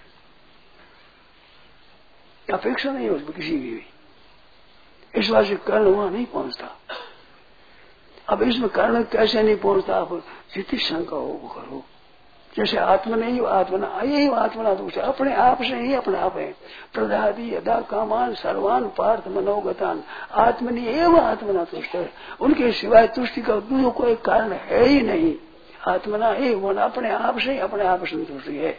अपेक्षा नहीं होती किसी की भी। इस बात से कर्ण वहां नहीं पहुंचता। अब इसमें कर्ण कैसे नहीं पहुंचता, आप जितनी शंका हो वो करो। जैसे आत्मा नहीं हो आत्मना, यही आत्मना तो अपने आप से ही अपना आप है। प्रदादी यदा कामान सर्वान पार्थ मनोगतान आत्मनि एवं आत्मना तुष्ट है। उनके सिवाय तुष्टि का दूसरा कोई कारण है ही नहीं। आत्मना एवं अपने आप से अपने आप संतुष्ट है।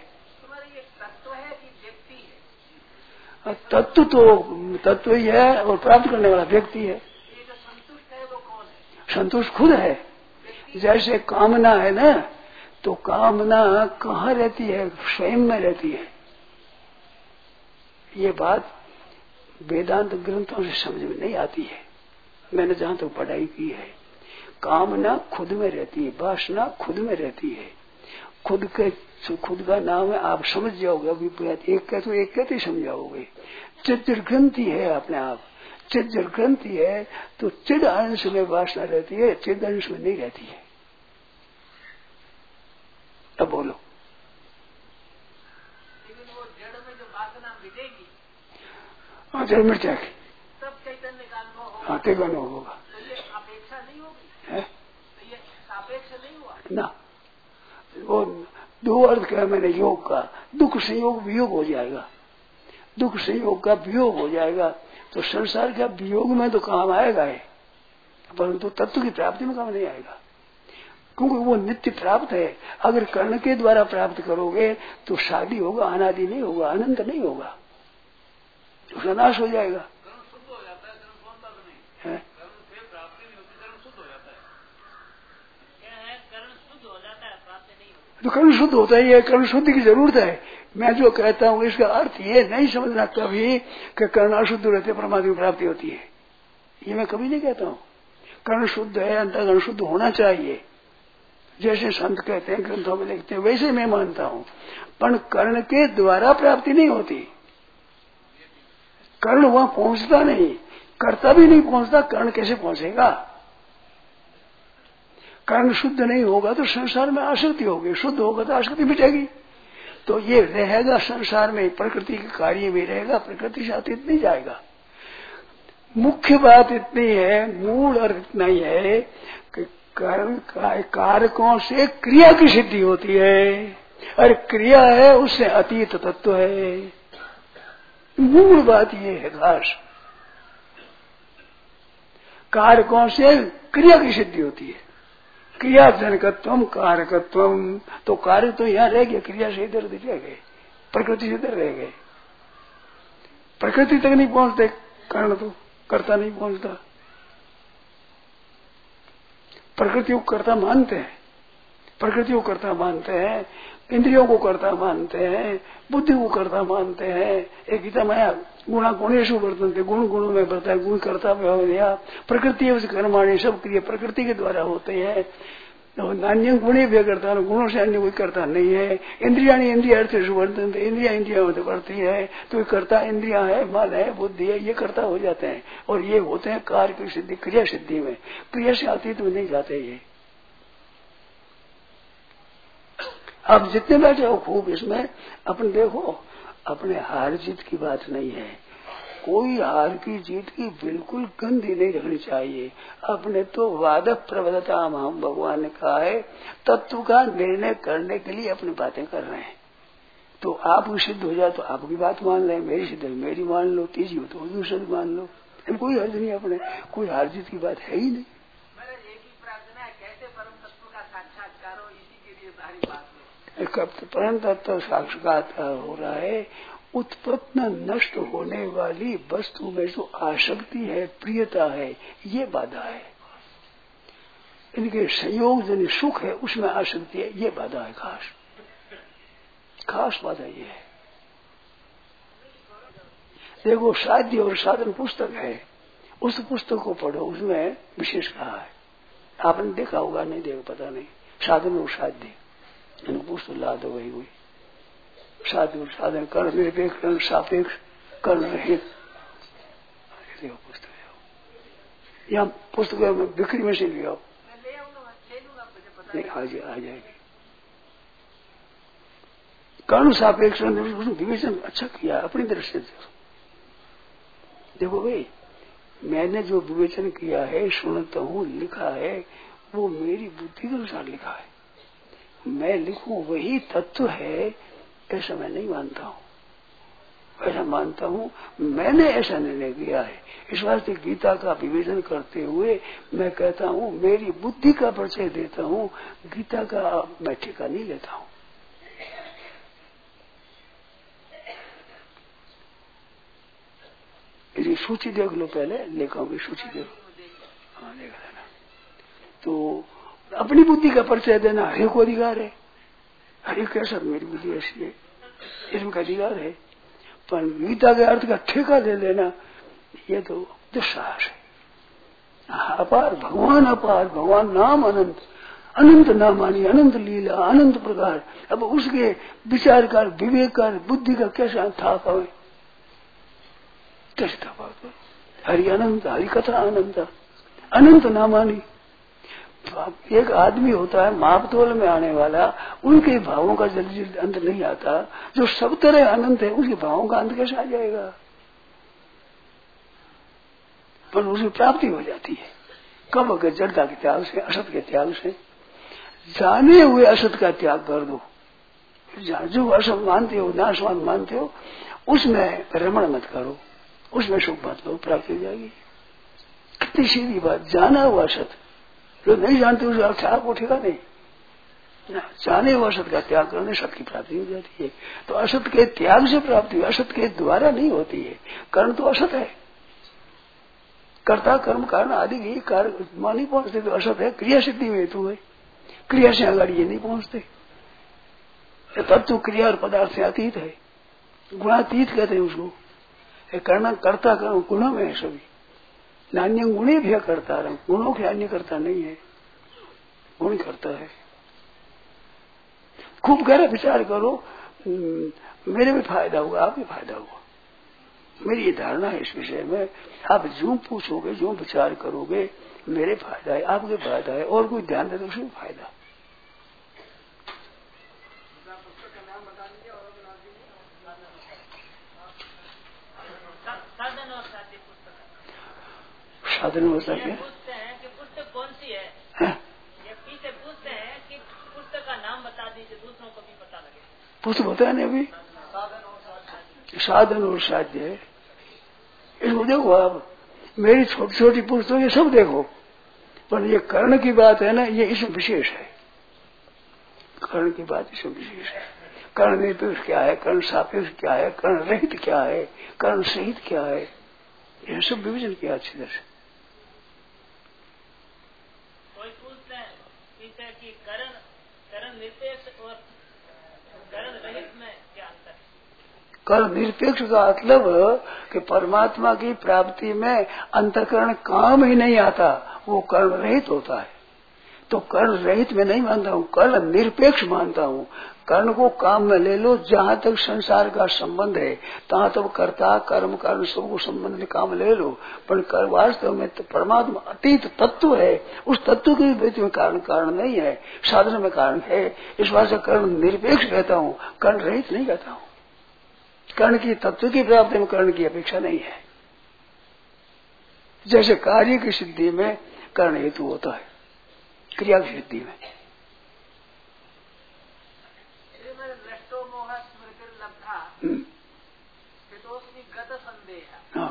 तत्व तो तत्व ही है और प्राप्त करने वाला व्यक्ति है। संतुष्ट है वो कौन है? संतुष्ट खुद है। जैसे कामना है ना, तो कामना कहाँ रहती है? स्वयं में रहती है। ये बात वेदांत ग्रंथों से समझ में नहीं आती है। मैंने जहां तक पढ़ाई की है, कामना खुद में रहती है, वासना खुद में रहती है। खुद का नाम है, आप समझ जाओगे। अभी एक कहते तो एक कहते ही समझाओगे। चिद ग्रंथि है अपने आप, चिद ग्रंथि है तो चिद अंश में वासना रहती है, चिद अंश में नहीं रहती है। अब बोलो, लेकिन वो जड़ में जो वासना मिटेगी, हाँ जड़ मिट जाएगी, तब चैतन्य का अनुभव होगा। हाँ तेगा अनुभव होगा। तो ये अपेक्षा नहीं होगी है तो ये सापेक्ष नहीं हुआ ना। वो दो अर्थ क्या मैंने योग का, दुख संयोग वियोग हो जाएगा, दुख संयोग का वियोग हो जाएगा तो संसार का वियोग में तो काम आएगा है, परंतु तत्व की प्राप्ति में काम नहीं आएगा, क्योंकि वो नित्य प्राप्त है। अगर कर्ण के द्वारा प्राप्त करोगे तो शादी होगा, अनादि नहीं होगा, अनंत नहीं होगा, उसका नाश हो जाएगा। कर्म शुद्ध हो जाता है, कर्म कौनता तो नहीं है, कर्म से प्राप्ति नहीं होती, कर्म शुद्ध हो जाता है। क्या है, कर्म शुद्ध हो जाता है, प्राप्ति नहीं होती। तो कर्म शुद्ध होता ही है, कर्म शुद्धि की जरूरत है। मैं जो कहता हूँ इसका अर्थ ये नहीं समझना कभी कि कर्ण अशुद्ध रहते परमात्मा की प्राप्ति होती है, ये मैं कभी नहीं कहता हूँ। कर्ण शुद्ध है, अंतःकरण शुद्ध होना चाहिए, जैसे संत कहते हैं, ग्रंथों में लिखते हैं, वैसे मैं मानता हूँ। पर कर्ण के द्वारा प्राप्ति नहीं होती, कर्ण वहां पहुंचता नहीं, कर्ता भी नहीं पहुंचता, कर्ण कैसे पहुंचेगा। कर्ण शुद्ध नहीं होगा तो संसार में आसक्ति होगी, शुद्ध होगा तो आसक्ति मिटेगी। तो ये रहेगा संसार में, प्रकृति के कार्य में रहेगा, प्रकृति से अतीत नहीं जाएगा। मुख्य बात इतनी है, मूल अर्थ इतना ही है कि कर्म कारकों से क्रिया की सिद्धि होती है, और क्रिया है उससे अतीत तत्व है। मूल बात ये है खास, कारकों से क्रिया की सिद्धि होती है। क्रिया जनकत्वम कारकत्वम, तो कार्य तो यहाँ रह गए, क्रिया से इधर उधर रह गए, प्रकृति से इधर रह गए, प्रकृति तक नहीं पहुंचते, कारण तो कर्ता नहीं पहुंचता। प्रकृति को कर्ता मानते हैं, प्रकृति को कर्ता मानते हैं, इंद्रियों को कर्ता मानते हैं, बुद्धि को कर्ता मानते हैं। एक गीता माया गुणा गुणेशु वर्तन्ते, गुण गुणों में बढ़ता है, गुण कर्ता दिया, प्रकृति उस कर्माणी, सब क्रिया प्रकृति के द्वारा होते हैं। नान्य गुणे भी करता है, गुणों से अन्य कोई करता नहीं है। इंद्रिया इंद्रिया अर्थ वर्तन्ते, इंद्रिया इंद्रिया में बढ़ती है, तो कर्ता इंद्रिया है, मन है, बुद्धि है, ये कर्ता हो जाते हैं, और ये होते हैं कार्य की सिद्धि, क्रिया सिद्धि में, क्रिया से अतीत में नहीं जाते। ये आप जितने बैठे हो खूब इसमें अपन देखो, अपने हार जीत की बात नहीं है, कोई हार की जीत की बिल्कुल गंदी नहीं रखनी चाहिए। अपने तो वाद प्रबलता हम भगवान ने कहा है, तत्व का निर्णय करने के लिए अपनी बातें कर रहे हैं। तो आप सिद्ध हो जाए तो आपकी बात मान लें, मेरी सिद्ध मेरी मान लो, तीसरी हो तो दूसरी मान लो, कोई हर्ज नहीं, अपने कोई हार जीत की बात है ही नहीं। परम तत्व साक्षात्कार हो रहा है, उत्पन्न नष्ट होने वाली वस्तु में जो आसक्ति है, प्रियता है, ये बाधा है। इनके संयोग जनित सुख है, उसमें आसक्ति है, ये बाधा है, खास बाधा ये है। देखो साध्य और साधन पुस्तक है, उस पुस्तक को पढ़ो, उसमें विशेष कहा है, आपने देखा होगा, नहीं देखा पता नहीं। साधन और साध्य पुस्तक ला दो, वही हुई साध्य और साधन, कर्ण निरपेक्ष, कर्ण सापेक्ष, कर्ण रहित, पुस्तक यहाँ पुस्तक बिक्री में से लिया आ जाएगी। कर्ण सापेक्ष विवेचन अच्छा किया अपनी दृष्टि से। देखो भाई, मैंने जो विवेचन किया है, सुनता हूँ, लिखा है, वो मेरी बुद्धि के अनुसार लिखा है। मैं लिखूं वही तत्व है, ऐसा मैं नहीं मानता हूँ। ऐसा मानता हूँ, मैंने ऐसा निर्णय किया है। इस वास्ते गीता का विवेचन करते हुए मैं कहता हूँ, मेरी बुद्धि का परिचय देता हूँ, गीता का मैं ठेका नहीं लेता हूँ। इसकी सूची देख लो, पहले लेखाओं की सूची देखो, हाँ देख लेना। तो अपनी बुद्धि का परिचय देना हर को अधिकार है, हर एक कैसा मेरी बुद्धि ऐसी है, इसमें का अधिकार है। पर गीता के अर्थ का ठेका ले लेना, ये तो दुस्साहस है। अपार भगवान, अपार भगवान नाम अनंत, अनंत नामानी, अनंत लीला, अनंत प्रकार। अब उसके विचार का, विवेक का, बुद्धि का कैसा था पावे, कैसे था पावे? हरि अनंत, हरि कथा अनंत, अनंत नामानी। एक आदमी होता है मापतोल में आने वाला, उनके भावों का जल्दी जल्दी अंत नहीं आता। जो सब तरह अनंत है, उसके भावों का अंत कैसे आ जाएगा? पर उसकी प्राप्ति हो जाती है कब? अगर जड़ता के त्याग से, असत के त्याग से। जाने हुए असत का त्याग कर दो। जो असत मानते हो, नाशवान मानते हो, उसमें रमण मत करो, उसमें सुख मत लो, प्राप्ति हो जाएगी। कितनी सीधी बात। जाना हुआ असत, जो नहीं जानते उसे अर्थ आप उठेगा नहीं। जाने हुआ असत का त्याग करने सत की प्राप्ति हो जाती है। तो असत के त्याग से प्राप्ति, असत के द्वारा नहीं होती है। कारण तो असत है, कर्ता कर्म कारण आदि की कार्य नहीं पहुंचते तो असत है। क्रिया सिद्धि में हेतु है, क्रिया से अगाड़ी ये नहीं पहुंचते। तत्व क्रिया और पदार्थ से अतीत है, गुणातीत कहते हैं उसको। कर्म कर्ता कर्म गुणों में है सभी। नान्य गुणे भी करता रहा, गुणों के अन्य करता नहीं है, गुण करता है। खूब गहरा विचार करो, मेरे भी फायदा होगा, आप भी फायदा होगा। मेरी ये धारणा है इस विषय में। आप जो पूछोगे, जो विचार करोगे, मेरे फायदा है, आपके फायदा है, और कोई ध्यान दे तो उसमें फायदा। साधन होता है। पूछते हैं कि पुस्तक कौन सी है, ये पीछे पूछते हैं कि पुस्तक का नाम बता दीजिए, दूसरों को भी पता लगे। पुस्तक होता है ना अभी, साधन और साध्य है। इसको देखो आप, मेरी छोटी छोटी पुस्तक ये सब देखो, पर ये कर्ण की बात है ना, ये इसमें विशेष है। कर्ण की बात इसमें विशेष है। कर्ण निरपेक्ष क्या है, कर्ण सापेक्ष क्या है, कर्ण रहित क्या है, कर्ण सहित क्या है, यह सब विभाजन किया अच्छी तरह से। कोई पूछते हैं कि कर्ण निरपेक्ष और कर्ण रहित में क्या अंतर है? कर्ण निरपेक्ष का मतलब कि परमात्मा की प्राप्ति में अंतःकरण काम ही नहीं आता, वो कर्ण रहित होता है। तो कर्ण रहित में नहीं मानता हूँ, कर्ण निरपेक्ष मानता हूँ। कर्ण को काम में ले लो, जहाँ तक संसार का संबंध है तहाँ तक कर्ता कर्म कारण सबको संबंध में काम ले लो, पर वास्तव में तो परमात्मा अतीत तत्व है। उस तत्व के व्यक्ति में कारण नहीं है, साधन में कारण है। इस बात से कर्ण निरपेक्ष कहता हूँ, कर्ण रहित नहीं कहता हूँ। कर्ण की तत्व की प्राप्ति में कर्ण की अपेक्षा नहीं है। जैसे कार्य की सिद्धि में कर्ण हेतु होता है, क्रिया की सिद्धि में। हाँ,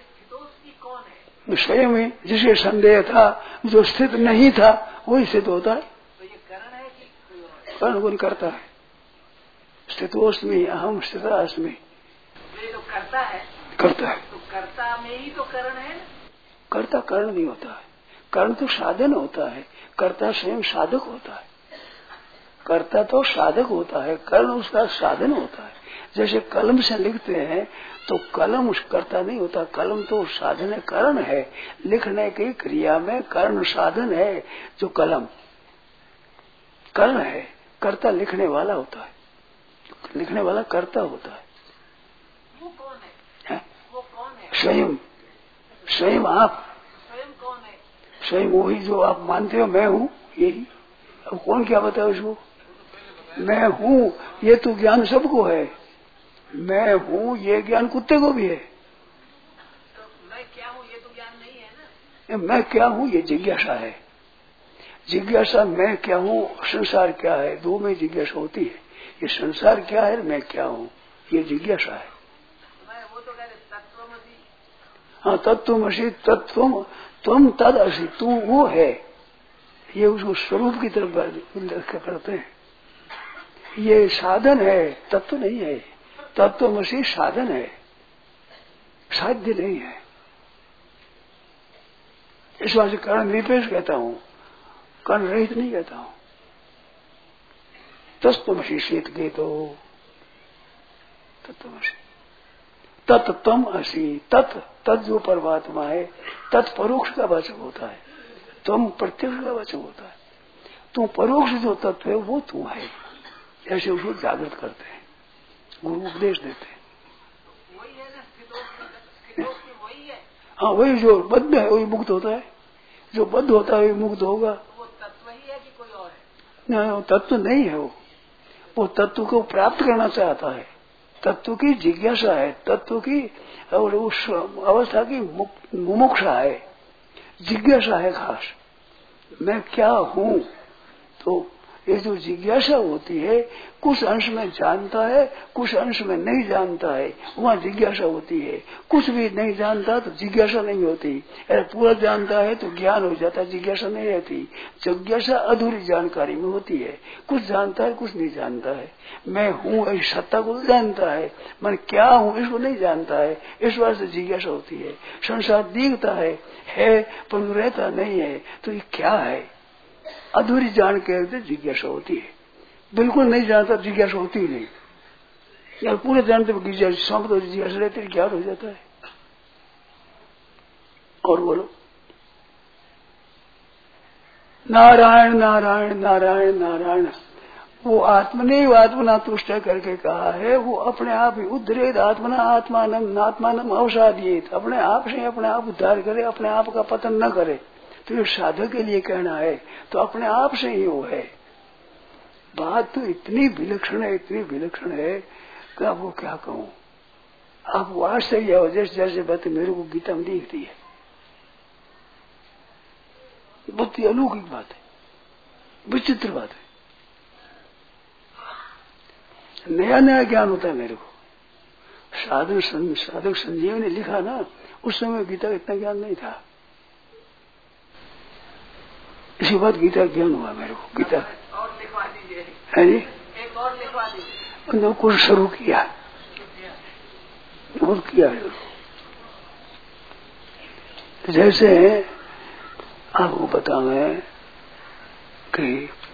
स्वयं ही जिसके संदेह था, जो स्थित नहीं था, वही स्थित होता है। तो ये कर्ण है कि कर्ण कौन करता है? स्थितोस्मि अहम स्थितास्मि, ये तो करता है, करता है। तो कर्ता में ही तो कर्ण है। कर्ता कर्ण नहीं होता है, कर्ण तो साधन होता है, कर्ता स्वयं साधक होता है। कर्ता तो साधक होता है, कर्ण उसका साधन होता है। जैसे कलम से लिखते हैं तो कलम उस कर्ता नहीं होता, कलम तो साधन है, कर्ण है। लिखने की क्रिया में कर्ण साधन है, जो कलम कर्ण है। कर्ता लिखने वाला होता है, लिखने वाला कर्ता होता है। वो कौन है? वो कौन है? स्वयं, स्वयं आप। स्वयं कौन है? स्वयं वही जो आप मानते हो मैं हूँ, यही। अब कौन क्या बताए उसको? मैं हूँ ये तो ज्ञान सबको है, मैं हूँ ये ज्ञान कुत्ते को भी है। तो मैं क्या हूँ ये तो ज्ञान नहीं है ना। मैं क्या हूँ ये जिज्ञासा है। जिज्ञासा मैं क्या हूँ, संसार क्या है, दो में जिज्ञासा होती है। ये संसार क्या है, मैं क्या हूँ, ये जिज्ञासा है। मैं वो तो कह रहे तत्वमसि। हाँ, तत्वमसि, तत्व तुम तद असि, तू वो है। ये उसको स्वरूप की तरफ करते हैं। ये साधन है, तत्व नहीं है। तत्वमसि साधन है, साध्य नहीं है। इस बात से कर्ण निरपेक्ष कहता हूँ, कर्ण रहित नहीं कहता हूँ। तत्वमसि शीत के तो तत्वमसि, तत्तम असि। तत् जो परमात्मा है, तत्परोक्ष का वाचक होता है, तुम प्रत्यक्ष का वाचक होता है। तुम परोक्ष जो तत्व है वो तू है, ऐसे उसको जागृत करते हैं, गुरु उपदेश देते हैं। वही है ना, स्थितोक्ति वही है। हाँ, वही जो बद्ध है वही मुक्त होता है, जो बद्ध होता है वही मुक्त होगा। वो तत्व ही है कि कोई और है? नहीं, तत्व नहीं है वो तत्व को प्राप्त करना चाहता है, तत्व की जिज्ञासा है, तत्व की और उस अवस्था की मुमुक्षा है, जिज्ञासा है खास, मैं क्या हूँ। तो ये जो जिज्ञासा होती है, कुछ अंश में जानता है, कुछ अंश में नहीं जानता है, वहाँ जिज्ञासा होती है। कुछ भी नहीं जानता तो जिज्ञासा नहीं होती, अरे पूरा जानता है तो ज्ञान हो जाता है, जिज्ञासा नहीं रहती। जिज्ञासा अधूरी जानकारी में होती है, कुछ जानता है कुछ नहीं जानता है। मैं हूँ इस सत्ता को जानता है, मैं क्या हूँ इसको नहीं जानता है, इस बात से जिज्ञासा होती है। संसार दिखता है पर रहता नहीं है, तो ये क्या है, अधूरी जान के जिज्ञासा होती है। बिल्कुल नहीं जानता जिज्ञासा होती ही नहीं, या पूरे जानते जिज्ञासा रहती है, ज्ञान हो जाता है। और बोलो, नारायण नारायण नारायण नारायण, वो आत्मने आत्मना तुष्ट करके कहा है, वो अपने आप ही उद्धरेत आत्मना आत्मानम अवसादियेत, अपने आप से अपने आप उद्धार करे, अपने आप का पतन न करे। तो ये साधक के लिए कहना है, तो अपने आप से ही वो है। बात तो इतनी विलक्षण है, इतनी विलक्षण है कि आपको क्या कहूँ। आप आश्चर्य हो, जैसे जैसे बात मेरे को गीता में दिखती है, बहुत ही अलौकिक बात है, विचित्र बात है, नया नया ज्ञान होता है मेरे को। साधक संजीव ने लिखा ना, उस समय गीता का इतना ज्ञान नहीं था, इसी बात गीता ज्ञान हुआ मेरे को। गीता और लिखवा दीजिए, है जी, एक और लिखवा दीजिए। उन्होंने कुछ शुरू किया और किया। जैसे आपको बताऊं कि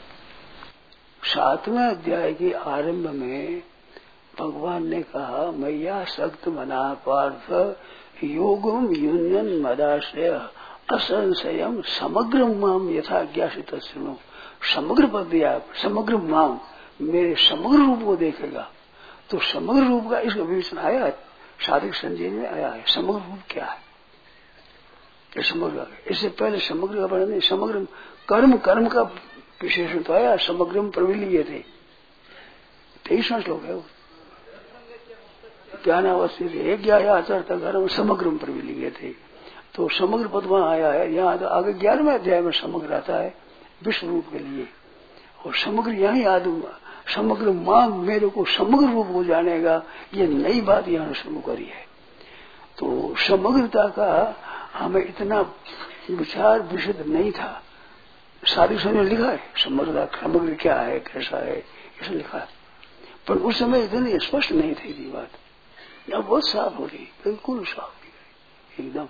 7वें अध्याय के आरंभ में भगवान ने कहा, मैया सक्त मना पार्थ योगम युञ्जन मदाश्रय असंशयम समग्र माम यथा ज्ञासित सुनो। समग्र पद दिया, समग्र माम, मेरे समग्र रूप को देखेगा। तो समग्र रूप का इसका विवेचन आया, साधक संजय में आया है। समग्र रूप क्या है, ये समग्र, इससे पहले समग्र का वर्णन नहीं, समग्र कर्म का विशेषण तो आया, समग्रम प्रविलीय थे, 23वां श्लोक है वो। ज्ञानावस्थित एक ज्ञाया आचरता कर्म समग्रम प्रविलीय थे, तो समग्र पद वहां आया है। यहाँ तो आगे 11वें अध्याय में समग्र आता है विश्व रूप के लिए, और समग्र यही आदम समग्र मां, मेरे को समग्र रूप हो जानेगा, ये नई बात यहाँ शुरू करी है। तो समग्रता का हमें इतना विचार विशुद्ध नहीं था। साधु संत ने लिखा है समग्र क्या है, कैसा है, ऐसा लिखा है, पर उस समय इतनी स्पष्ट नहीं थी ये बात। अब बहुत साफ हो रही, बिल्कुल साफ हो रही एकदम।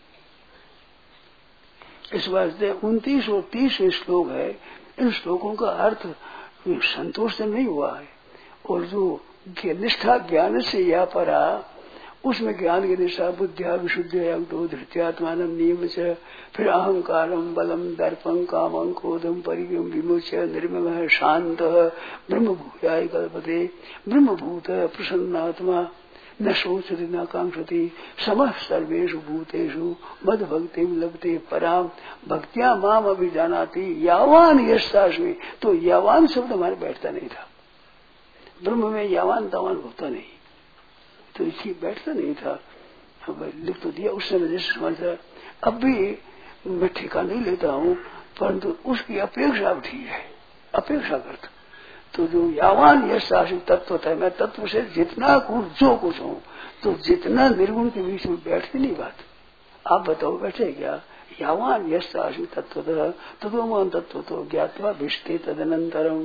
इस वास्ते 29 और 30 श्लोक है, इन श्लोकों का अर्थ संतोष से नहीं हुआ है, और जो निष्ठा ज्ञान से या परा, उसमें ज्ञान की निष्ठा बुद्धिया विशुद्धिया धृत्यात्मान नियम से, फिर अहंकारम बलम दर्पं कामं क्रोधम परिगम विमोच्य निर्मम शांत ब्रह्मभूयाय कल्पते, ब्रह्मभूत प्रसन्नात्मा न शोचति न कांक्षति समः सर्वेषु भूतेषु मद भक्ति लभते पराम भक्तिया माम अभिजानाति यावान यस्तास्मि। तो यावान शब्द हमारे बैठता नहीं था, ब्रह्म में यावान तावान होता नहीं, तो इसलिए बैठता नहीं था। अब लिख तो दिया उस समय जैसे समझता, अब भी मैं ठेका नहीं लेता हूँ, परंतु उसकी अपेक्षा अब ठीक है, अपेक्षा करता। तो जो यावान यश शासित तत्व है, मैं तत्व से जितना कुछ जो कुछ हूँ, तो जितना निर्गुण के बीच में बैठती नहीं बात। आप बताओ बैठे क्या? यावान यश शासित तत्व तत्वमान तत्व तो ज्ञातवा विष्टे तदनंतरम।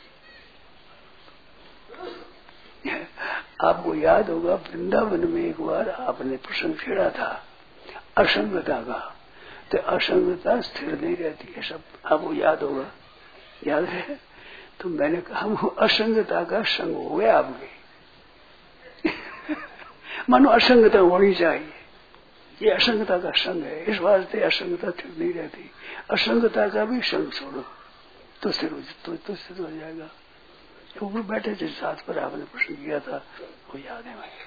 आपको याद होगा वृंदावन में एक बार आपने प्रसंग छेड़ा था असंगता का, तो असंगता स्थिर नहीं रहती है, सब आपको याद होगा, याद है? तो मैंने कहा वो असंगता का संग हो गया आपके मानो असंगता होनी चाहिए। ये असंगता का संग है, इस वास्ते असंगता ठीक नहीं रहती। असंगता का भी संग छोड़ो तो सिर हो जाएगा। ऊपर बैठे जिस साथ पर आपने प्रश्न किया था वो याद है भाई।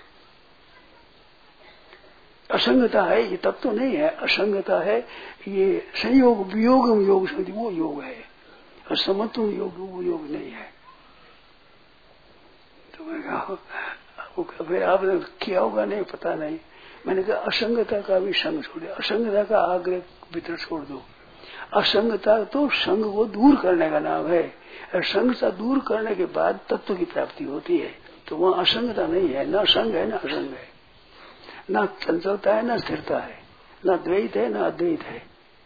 असंगता है, ये तत्व तो नहीं है, असंगता है ये संयोग वियोग योग संगति वो योग है, और समत्व योग वो योग नहीं है। तो मैंने कहा फिर आपने किया होगा नहीं पता नहीं। मैंने कहा असंगता का भी संग छोड़े, असंगता का आग्रह भीतर छोड़ दो। असंगता तो संग को दूर करने का नाम है, और संग से दूर करने के बाद तत्व की प्राप्ति होती है। तो वहाँ असंगता नहीं है, न संग है न असंग है, न चंचलता है न स्थिरता है, न द्वैत है न अद्वैत है।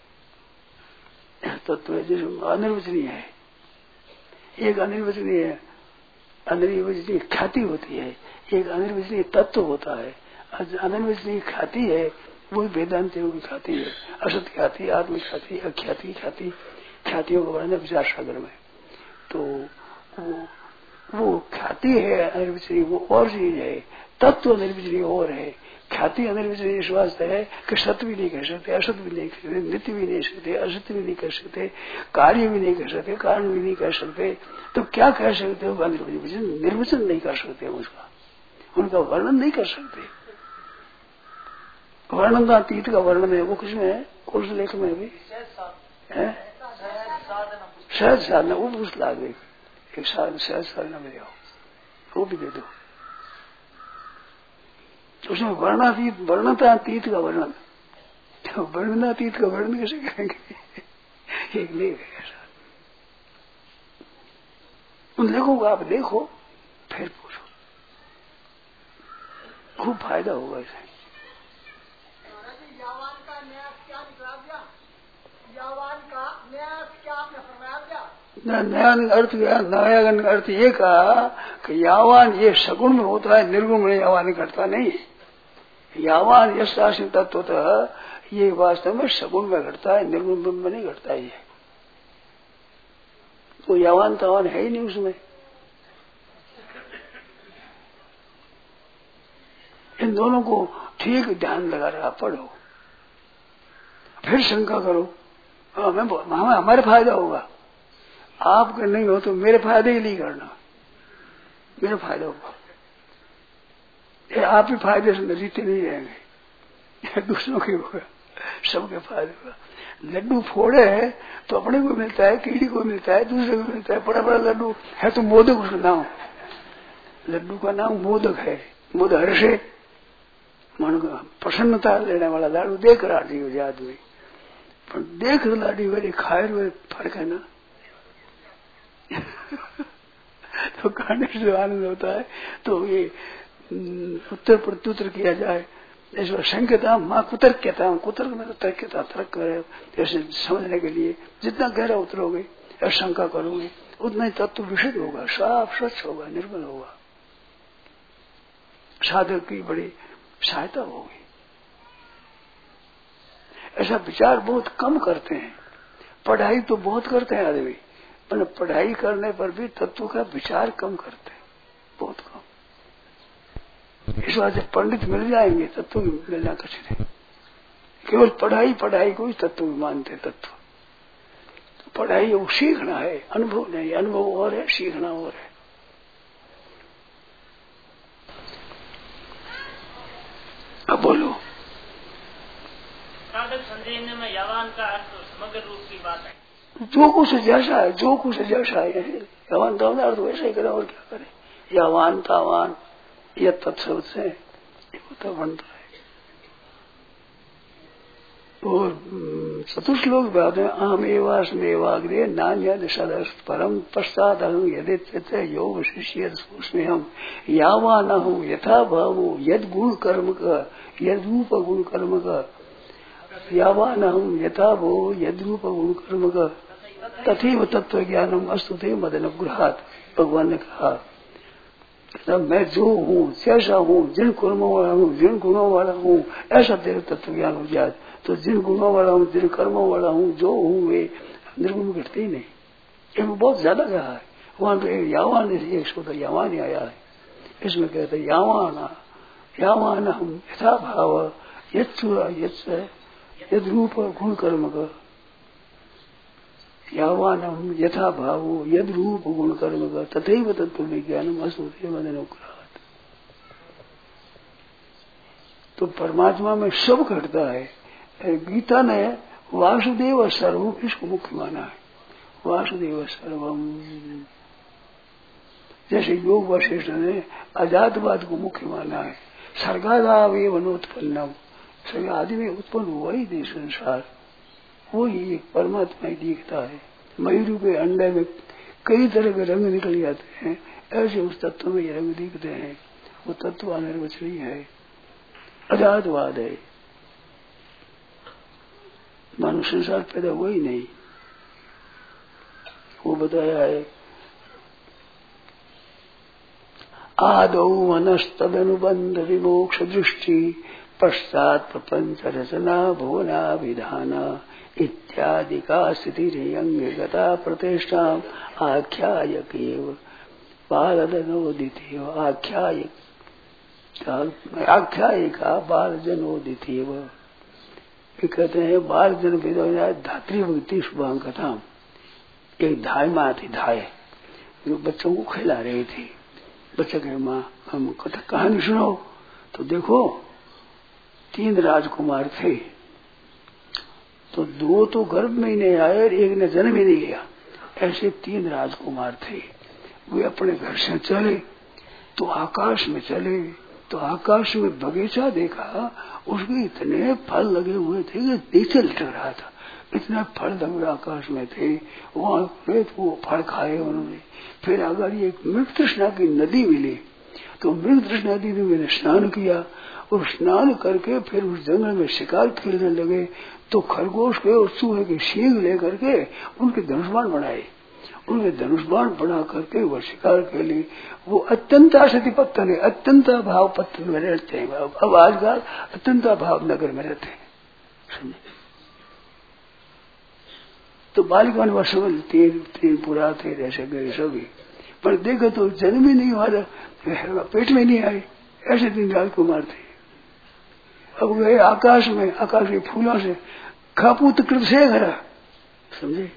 तत्व जिसमें अनिर्वचनीय है, एक अनिर्वचनीय है, अनिर्वचनीय ख्याति होती है, एक अनिर्वचनीय तत्व होता है। अनिर्वचनीय ख्याति है वो वेदांत योग की ख्याति है, असत ख्याति, आत्म ख्याति, अख्याति ख्याति, ख्यातियों का वर्णन विचार सागर में। तो वो ख्याति है अनिर्वचनीय, वो और चीज है। तत्व अनिर्वचनीय और है, ख्याति अनिर्वचनीय इस वास्ते है कि सत्य भी नहीं कह सकते, असत भी नहीं कह सकते, नित्य भी नहीं सकते, असत्य भी नहीं कह सकते, कार्य भी नहीं कह सकते, कारण भी नहीं कह सकते। तो क्या कह सकते हो? निर्वचन नहीं कर सकते उसका, उनका वर्णन नहीं कर सकते। वर्णन का अतीत का वर्णन है, वो किसमें है? कौन से लेख में भी है? सहज साधना, वो पूछ ला दे, एक सहज साधना में जाओ, वो भी दे दो। उसमें वर्णातीत, वर्णतातीत का वर्णन, वर्णनातीत का वर्णन कैसे करेंगे? एक लेख है ऐसा, उन लेखों को आप देखो फिर पूछो, खूब फायदा होगा इसे। यावान का न्यास क्या निकला दिया? यावान का न्यास क्या आपने फरमाया दिया? नया अर्थ क्या? नया अर्थ ये कहा कि यावान ये सगुण में होता है, निर्गुण में यावान घटता नहीं। यावान यश राशि तत्व होता ये वास्तव में सगुण में घटता है, निर्गुण में नहीं घटता है। तो यावान तावान है ही नहीं उसमें। इन दोनों को ठीक ध्यान लगा रहा, पढ़ो, फिर शंका करो। हमारे फायदा होगा, आपका नहीं हो तो मेरे फायदे के लिए करना, मेरा फायदा होगा। ये आप ही फायदे से जीते नहीं रहेंगे, दूसरों के होगा, सबके फायदे होगा। लड्डू फोड़े है तो अपने को मिलता है, कीड़ी को मिलता है, दूसरे को मिलता है। बड़ा बड़ा लड्डू है तो मोदक उसका नाम, लड्डू का नाम मोदक है। मोदक हर्षे मन प्रसन्नता लेने वाला लाडू देख राडी हो जाए आदमी, पर देख लाडी वाली खाए हुए फर्क है ना। तो खाने से आनंद होता है। तो ये उत्तर प्रत्युत्तर किया जाए, इसमें संकेता माँ कुतर्क्यता, कुतर्क में तो तर्क्यता, तर्क करे जैसे समझने के लिए जितना गहरा उतरोगे या शंका करोगे उतना ही तत्व विशुद्ध होगा, साफ स्वच्छ होगा, निर्मल होगा, साधक की बड़ी सहायता होगी। ऐसा विचार बहुत कम करते हैं, पढ़ाई तो बहुत करते हैं आदमी, पर पढ़ाई करने पर भी तत्व का विचार कम करते हैं, बहुत कम। इस वजह से पंडित मिल जाएंगे, तत्व मिलना कठिन है। केवल पढ़ाई पढ़ाई को ही तत्व मानते। तत्व तो पढ़ाई वो सीखना है, अनुभव नहीं। अनुभव और है, सीखना और है। अब बोलो। साधक संदेह में यावान का अर्थ समग्र रूप की बात है। जो कुछ जैसा है, जो कुछ जैसा है, यावान तावान अर्थ वैसा ही करे, और क्या करे। यावान तावान यह तत्शब्द से तो बनता है। और चतुश्लोक बात है, आम एवास्मेवाग्रे नान्य दिशादर्श परम पश्चात अहम यदि योग शिष्य उसमें हम यावा न हो यथा भावो यद गुण कर्म का यद रूप गुण कर्म का यावा न हम यथा भो यद रूप गुण कर्म का तथैव तत्व ज्ञानम अस्तुते मदन गृहात। भगवान ने कहा मैं जो हूँ जैसा हूँ, जिन कर्मों वाला हूँ, जिन गुणों वाला हूँ, ऐसा तेरे तत्व ज्ञान हो जाए। तो जिन गुणों वाला हूँ, जिन कर्मों वाला हूँ, जो हूँ वे निर्गुण घटते ही नहीं। एक बहुत ज्यादा कहा है वहां तो। एक यावान एक शब्द यावान ही आया है, इसमें कहते यावाना यावान हम यथा भाव यद रूप गुण कर्म का यावान हम यथा भाव यद रूप गुण कर्म का तथैव तत्व विज्ञानम असुते मदनुग्रहात्। तो परमात्मा में सब घटता है। गीता ने वासुदेव सर्वम इसको मुख्य माना है। वासुदेव सर्वम, जैसे योग वशिष्ठ ने अजातवाद को मुख्य माना है। सर्गादावेव नोत्पन्नम, सभी आदि में उत्पन्न हुआ ही नहीं संसार, वो ही एक परमात्मा ही दिखता है। मयूर के अंडे में कई तरह के रंग निकल जाते हैं, ऐसे उस तत्व में ये रंग दिखते हैं। वो तत्व अनिर्वचनीय है, अजातवाद है। मानो संसार पैदा हुआ ही नहीं, वो बताया है। आदौ मनस्तदनुबंध विमोक्ष दृष्टि पश्चात प्रपंच रचना भुवना विधाना इत्यादि का स्थितिरंगता प्रतिष्ठा आख्यायकेव बालजनोदितेव आख्यायिका बालजनोदितेव। कहते हैं बालजन धात्री भक्ति शुभांग कथा। एक धाय माँ थी, धाय जो बच्चों को खिला रही थी। बच्चा कहे माँ हम कथा कहानी सुनाओ। तो देखो 3 राजकुमार थे, तो 2 तो गर्भ में ही नहीं आए और एक ने जन्म ही नहीं लिया। ऐसे 3 राजकुमार थे। वे अपने घर से चले तो आकाश में चले, तो आकाश में बगीचा देखा, उसमें इतने फल लगे हुए थे कि नीचे लटक रहा था। इतने फल लगे आकाश में थे, वहां वो फल खाए उन्होंने। फिर अगर ये मृग तृष्णा की नदी मिली, तो मृग तृष्णा नदी में मैंने स्नान किया, और स्नान करके फिर उस जंगल में शिकार खेलने लगे। तो खरगोश के और चूहे के सींग लेकर के उनके धनुष्बाण बनाए, उनके धनुष्बाण बना करके वो शिकार के लिए वो अत्यंत आसक्ति पत्तन है, अत्यंत भाव पत्तन में रहते हैं। अब आजकल अत्यंत भाव नगर में रहते हैं, समझे। तो बालिका ने समझ 3 पुरा थे, ऐसे गए सभी, पर देखो तो जन्म ही नहीं हुआ, पेट में नहीं आए। ऐसे 3 राजकुमार थे। अब गए आकाश में, आकाश के फूलों से खापूत कृत से घरा, समझे।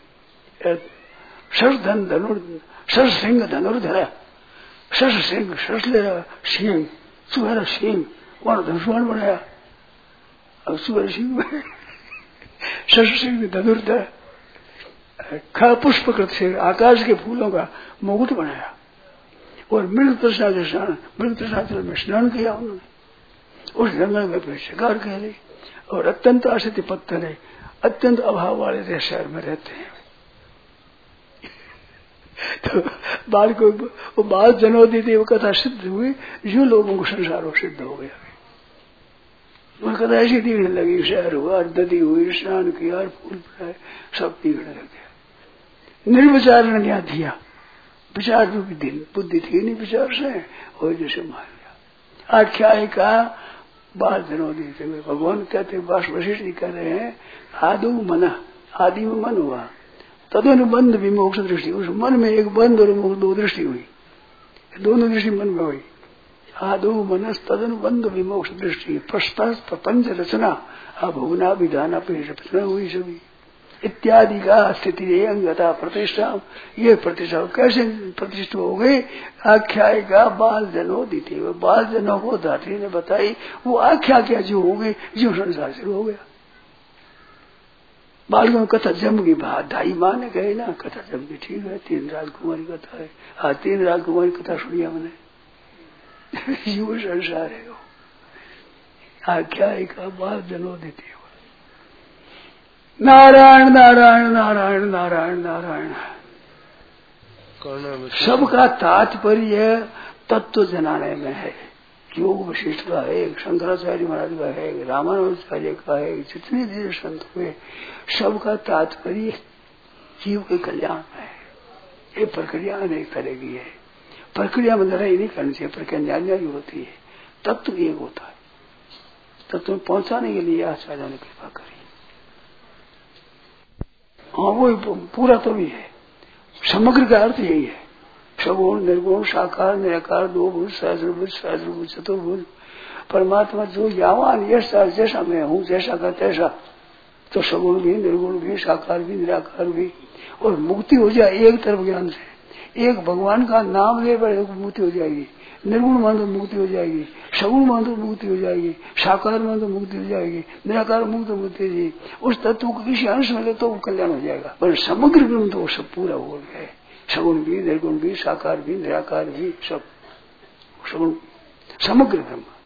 शश सिंह धनुर्धरा, शश सिंह शश ले रहा, सिंह सुहरा सिंह, वहां धनुष्बाण बनाया। अब सुहरा सिंह शश सिंह धनुर्धरा, खा पुष्प कृत से आकाश के फूलों का मुकुट बनाया। और मृग तृष्णा के स्नान, मृग तृष्णा जल में स्नान किया उन्होंने। उस जंगल में फिर शिकार खेले, और अत्यंत आसक्ति पत्तन है, अत्यंत अभाव वाले शहर में रहते हैं। तो बाल को वो बाल जनोदी थी, वो कथा सिद्ध हुई, यूं लोगों को संसारों सिद्ध हो गया। वो कथा ऐसी दिखने लगी, शहर हुआ, नदी हुई, स्नान किया, फूल पड़ाए, सब दिखने लग गया। निर्विचार ने क्या दिया, विचार भी बुद्धि थी नहीं विचार से, और जैसे मार गया। आख्यायिका बाल जनोदी थे। भगवान कहते, वशिष्ठ जी कह रहे हैं, आदो मन, आदि में मन हुआ, तदनुबंध विमोक्ष दृष्टि, उस मन में एक बंध और मोक्ष 2 दृष्टि हुई, दोनों दृष्टि मन में हुई। आदो मनस तदनुबंध विमोक्ष दृष्टि पश्चात प्रपंच रचना अभुवना विधाना रचना हुई सभी इत्यादि का स्थिति अंगता प्रतिष्ठा। ये प्रतिष्ठा कैसे प्रतिष्ठा हो गई? आख्यायिका बाल जनों दी थी, बाल जनों को धात्री ने बताई, वो आख्या क्या जो हो गई, जो संसार शुरू हो गया। बालकों कथा जम की बात, ढाई माँ ने कही ना, कथा जम की, ठीक है। 3 राजकुमारी कथा है, आज 3 राजकुमारी कथा सुनिया मैंने। युव संसार है वो, आख्यायिका बाल जनों दी थी। नारायण नारायण नारायण नारायण नारायण। सबका तात्पर्य तत्व जनाने में है। योग वशिष्ठ का है, शंकराचार्य महाराज का है, रामानुजाचार्य का है, जितने भी संत हुए, सबका तात्पर्य जीव के कल्याण में है। ये प्रक्रिया अनेक तरह की है, प्रक्रिया में लड़ाई नहीं करनी चाहिए, प्रक्रिया न्याय होती है। तत्व एक होता है, तत्व में पहुंचाने के लिए आचार्य ने कृपा करी। हाँ, वो पूरा तो भी है, समग्र का अर्थ यही है। सगुण निर्गुण साकार निराकार 2 भुज सहस्रभुज सहस्रभुज चतुर्भुज, परमात्मा जो यावान यशा जैसा मैं हूँ, जैसा का तैसा, तो सगुण भी, निर्गुण भी, साकार भी, निराकार भी, और मुक्ति हो जाए एक तरफ ज्ञान से। एक भगवान का नाम ले पर मुक्ति हो जाएगी, निर्गुण मान तो मुक्ति हो जाएगी, सगुण मान तो मुक्ति हो जाएगी, साकार मान तो मुक्ति हो जाएगी, निराकार मुक्त मुक्ति हो जाएगी। उस तत्व को किसी अंश में ले तो कल्याण हो जाएगा, पर समग्र ब्रह्म तो सब पूरा हो गया है। सगुण भी, निर्गुण भी, साकार भी, निराकार भी, सब सगुण समग्र ब्रह्म।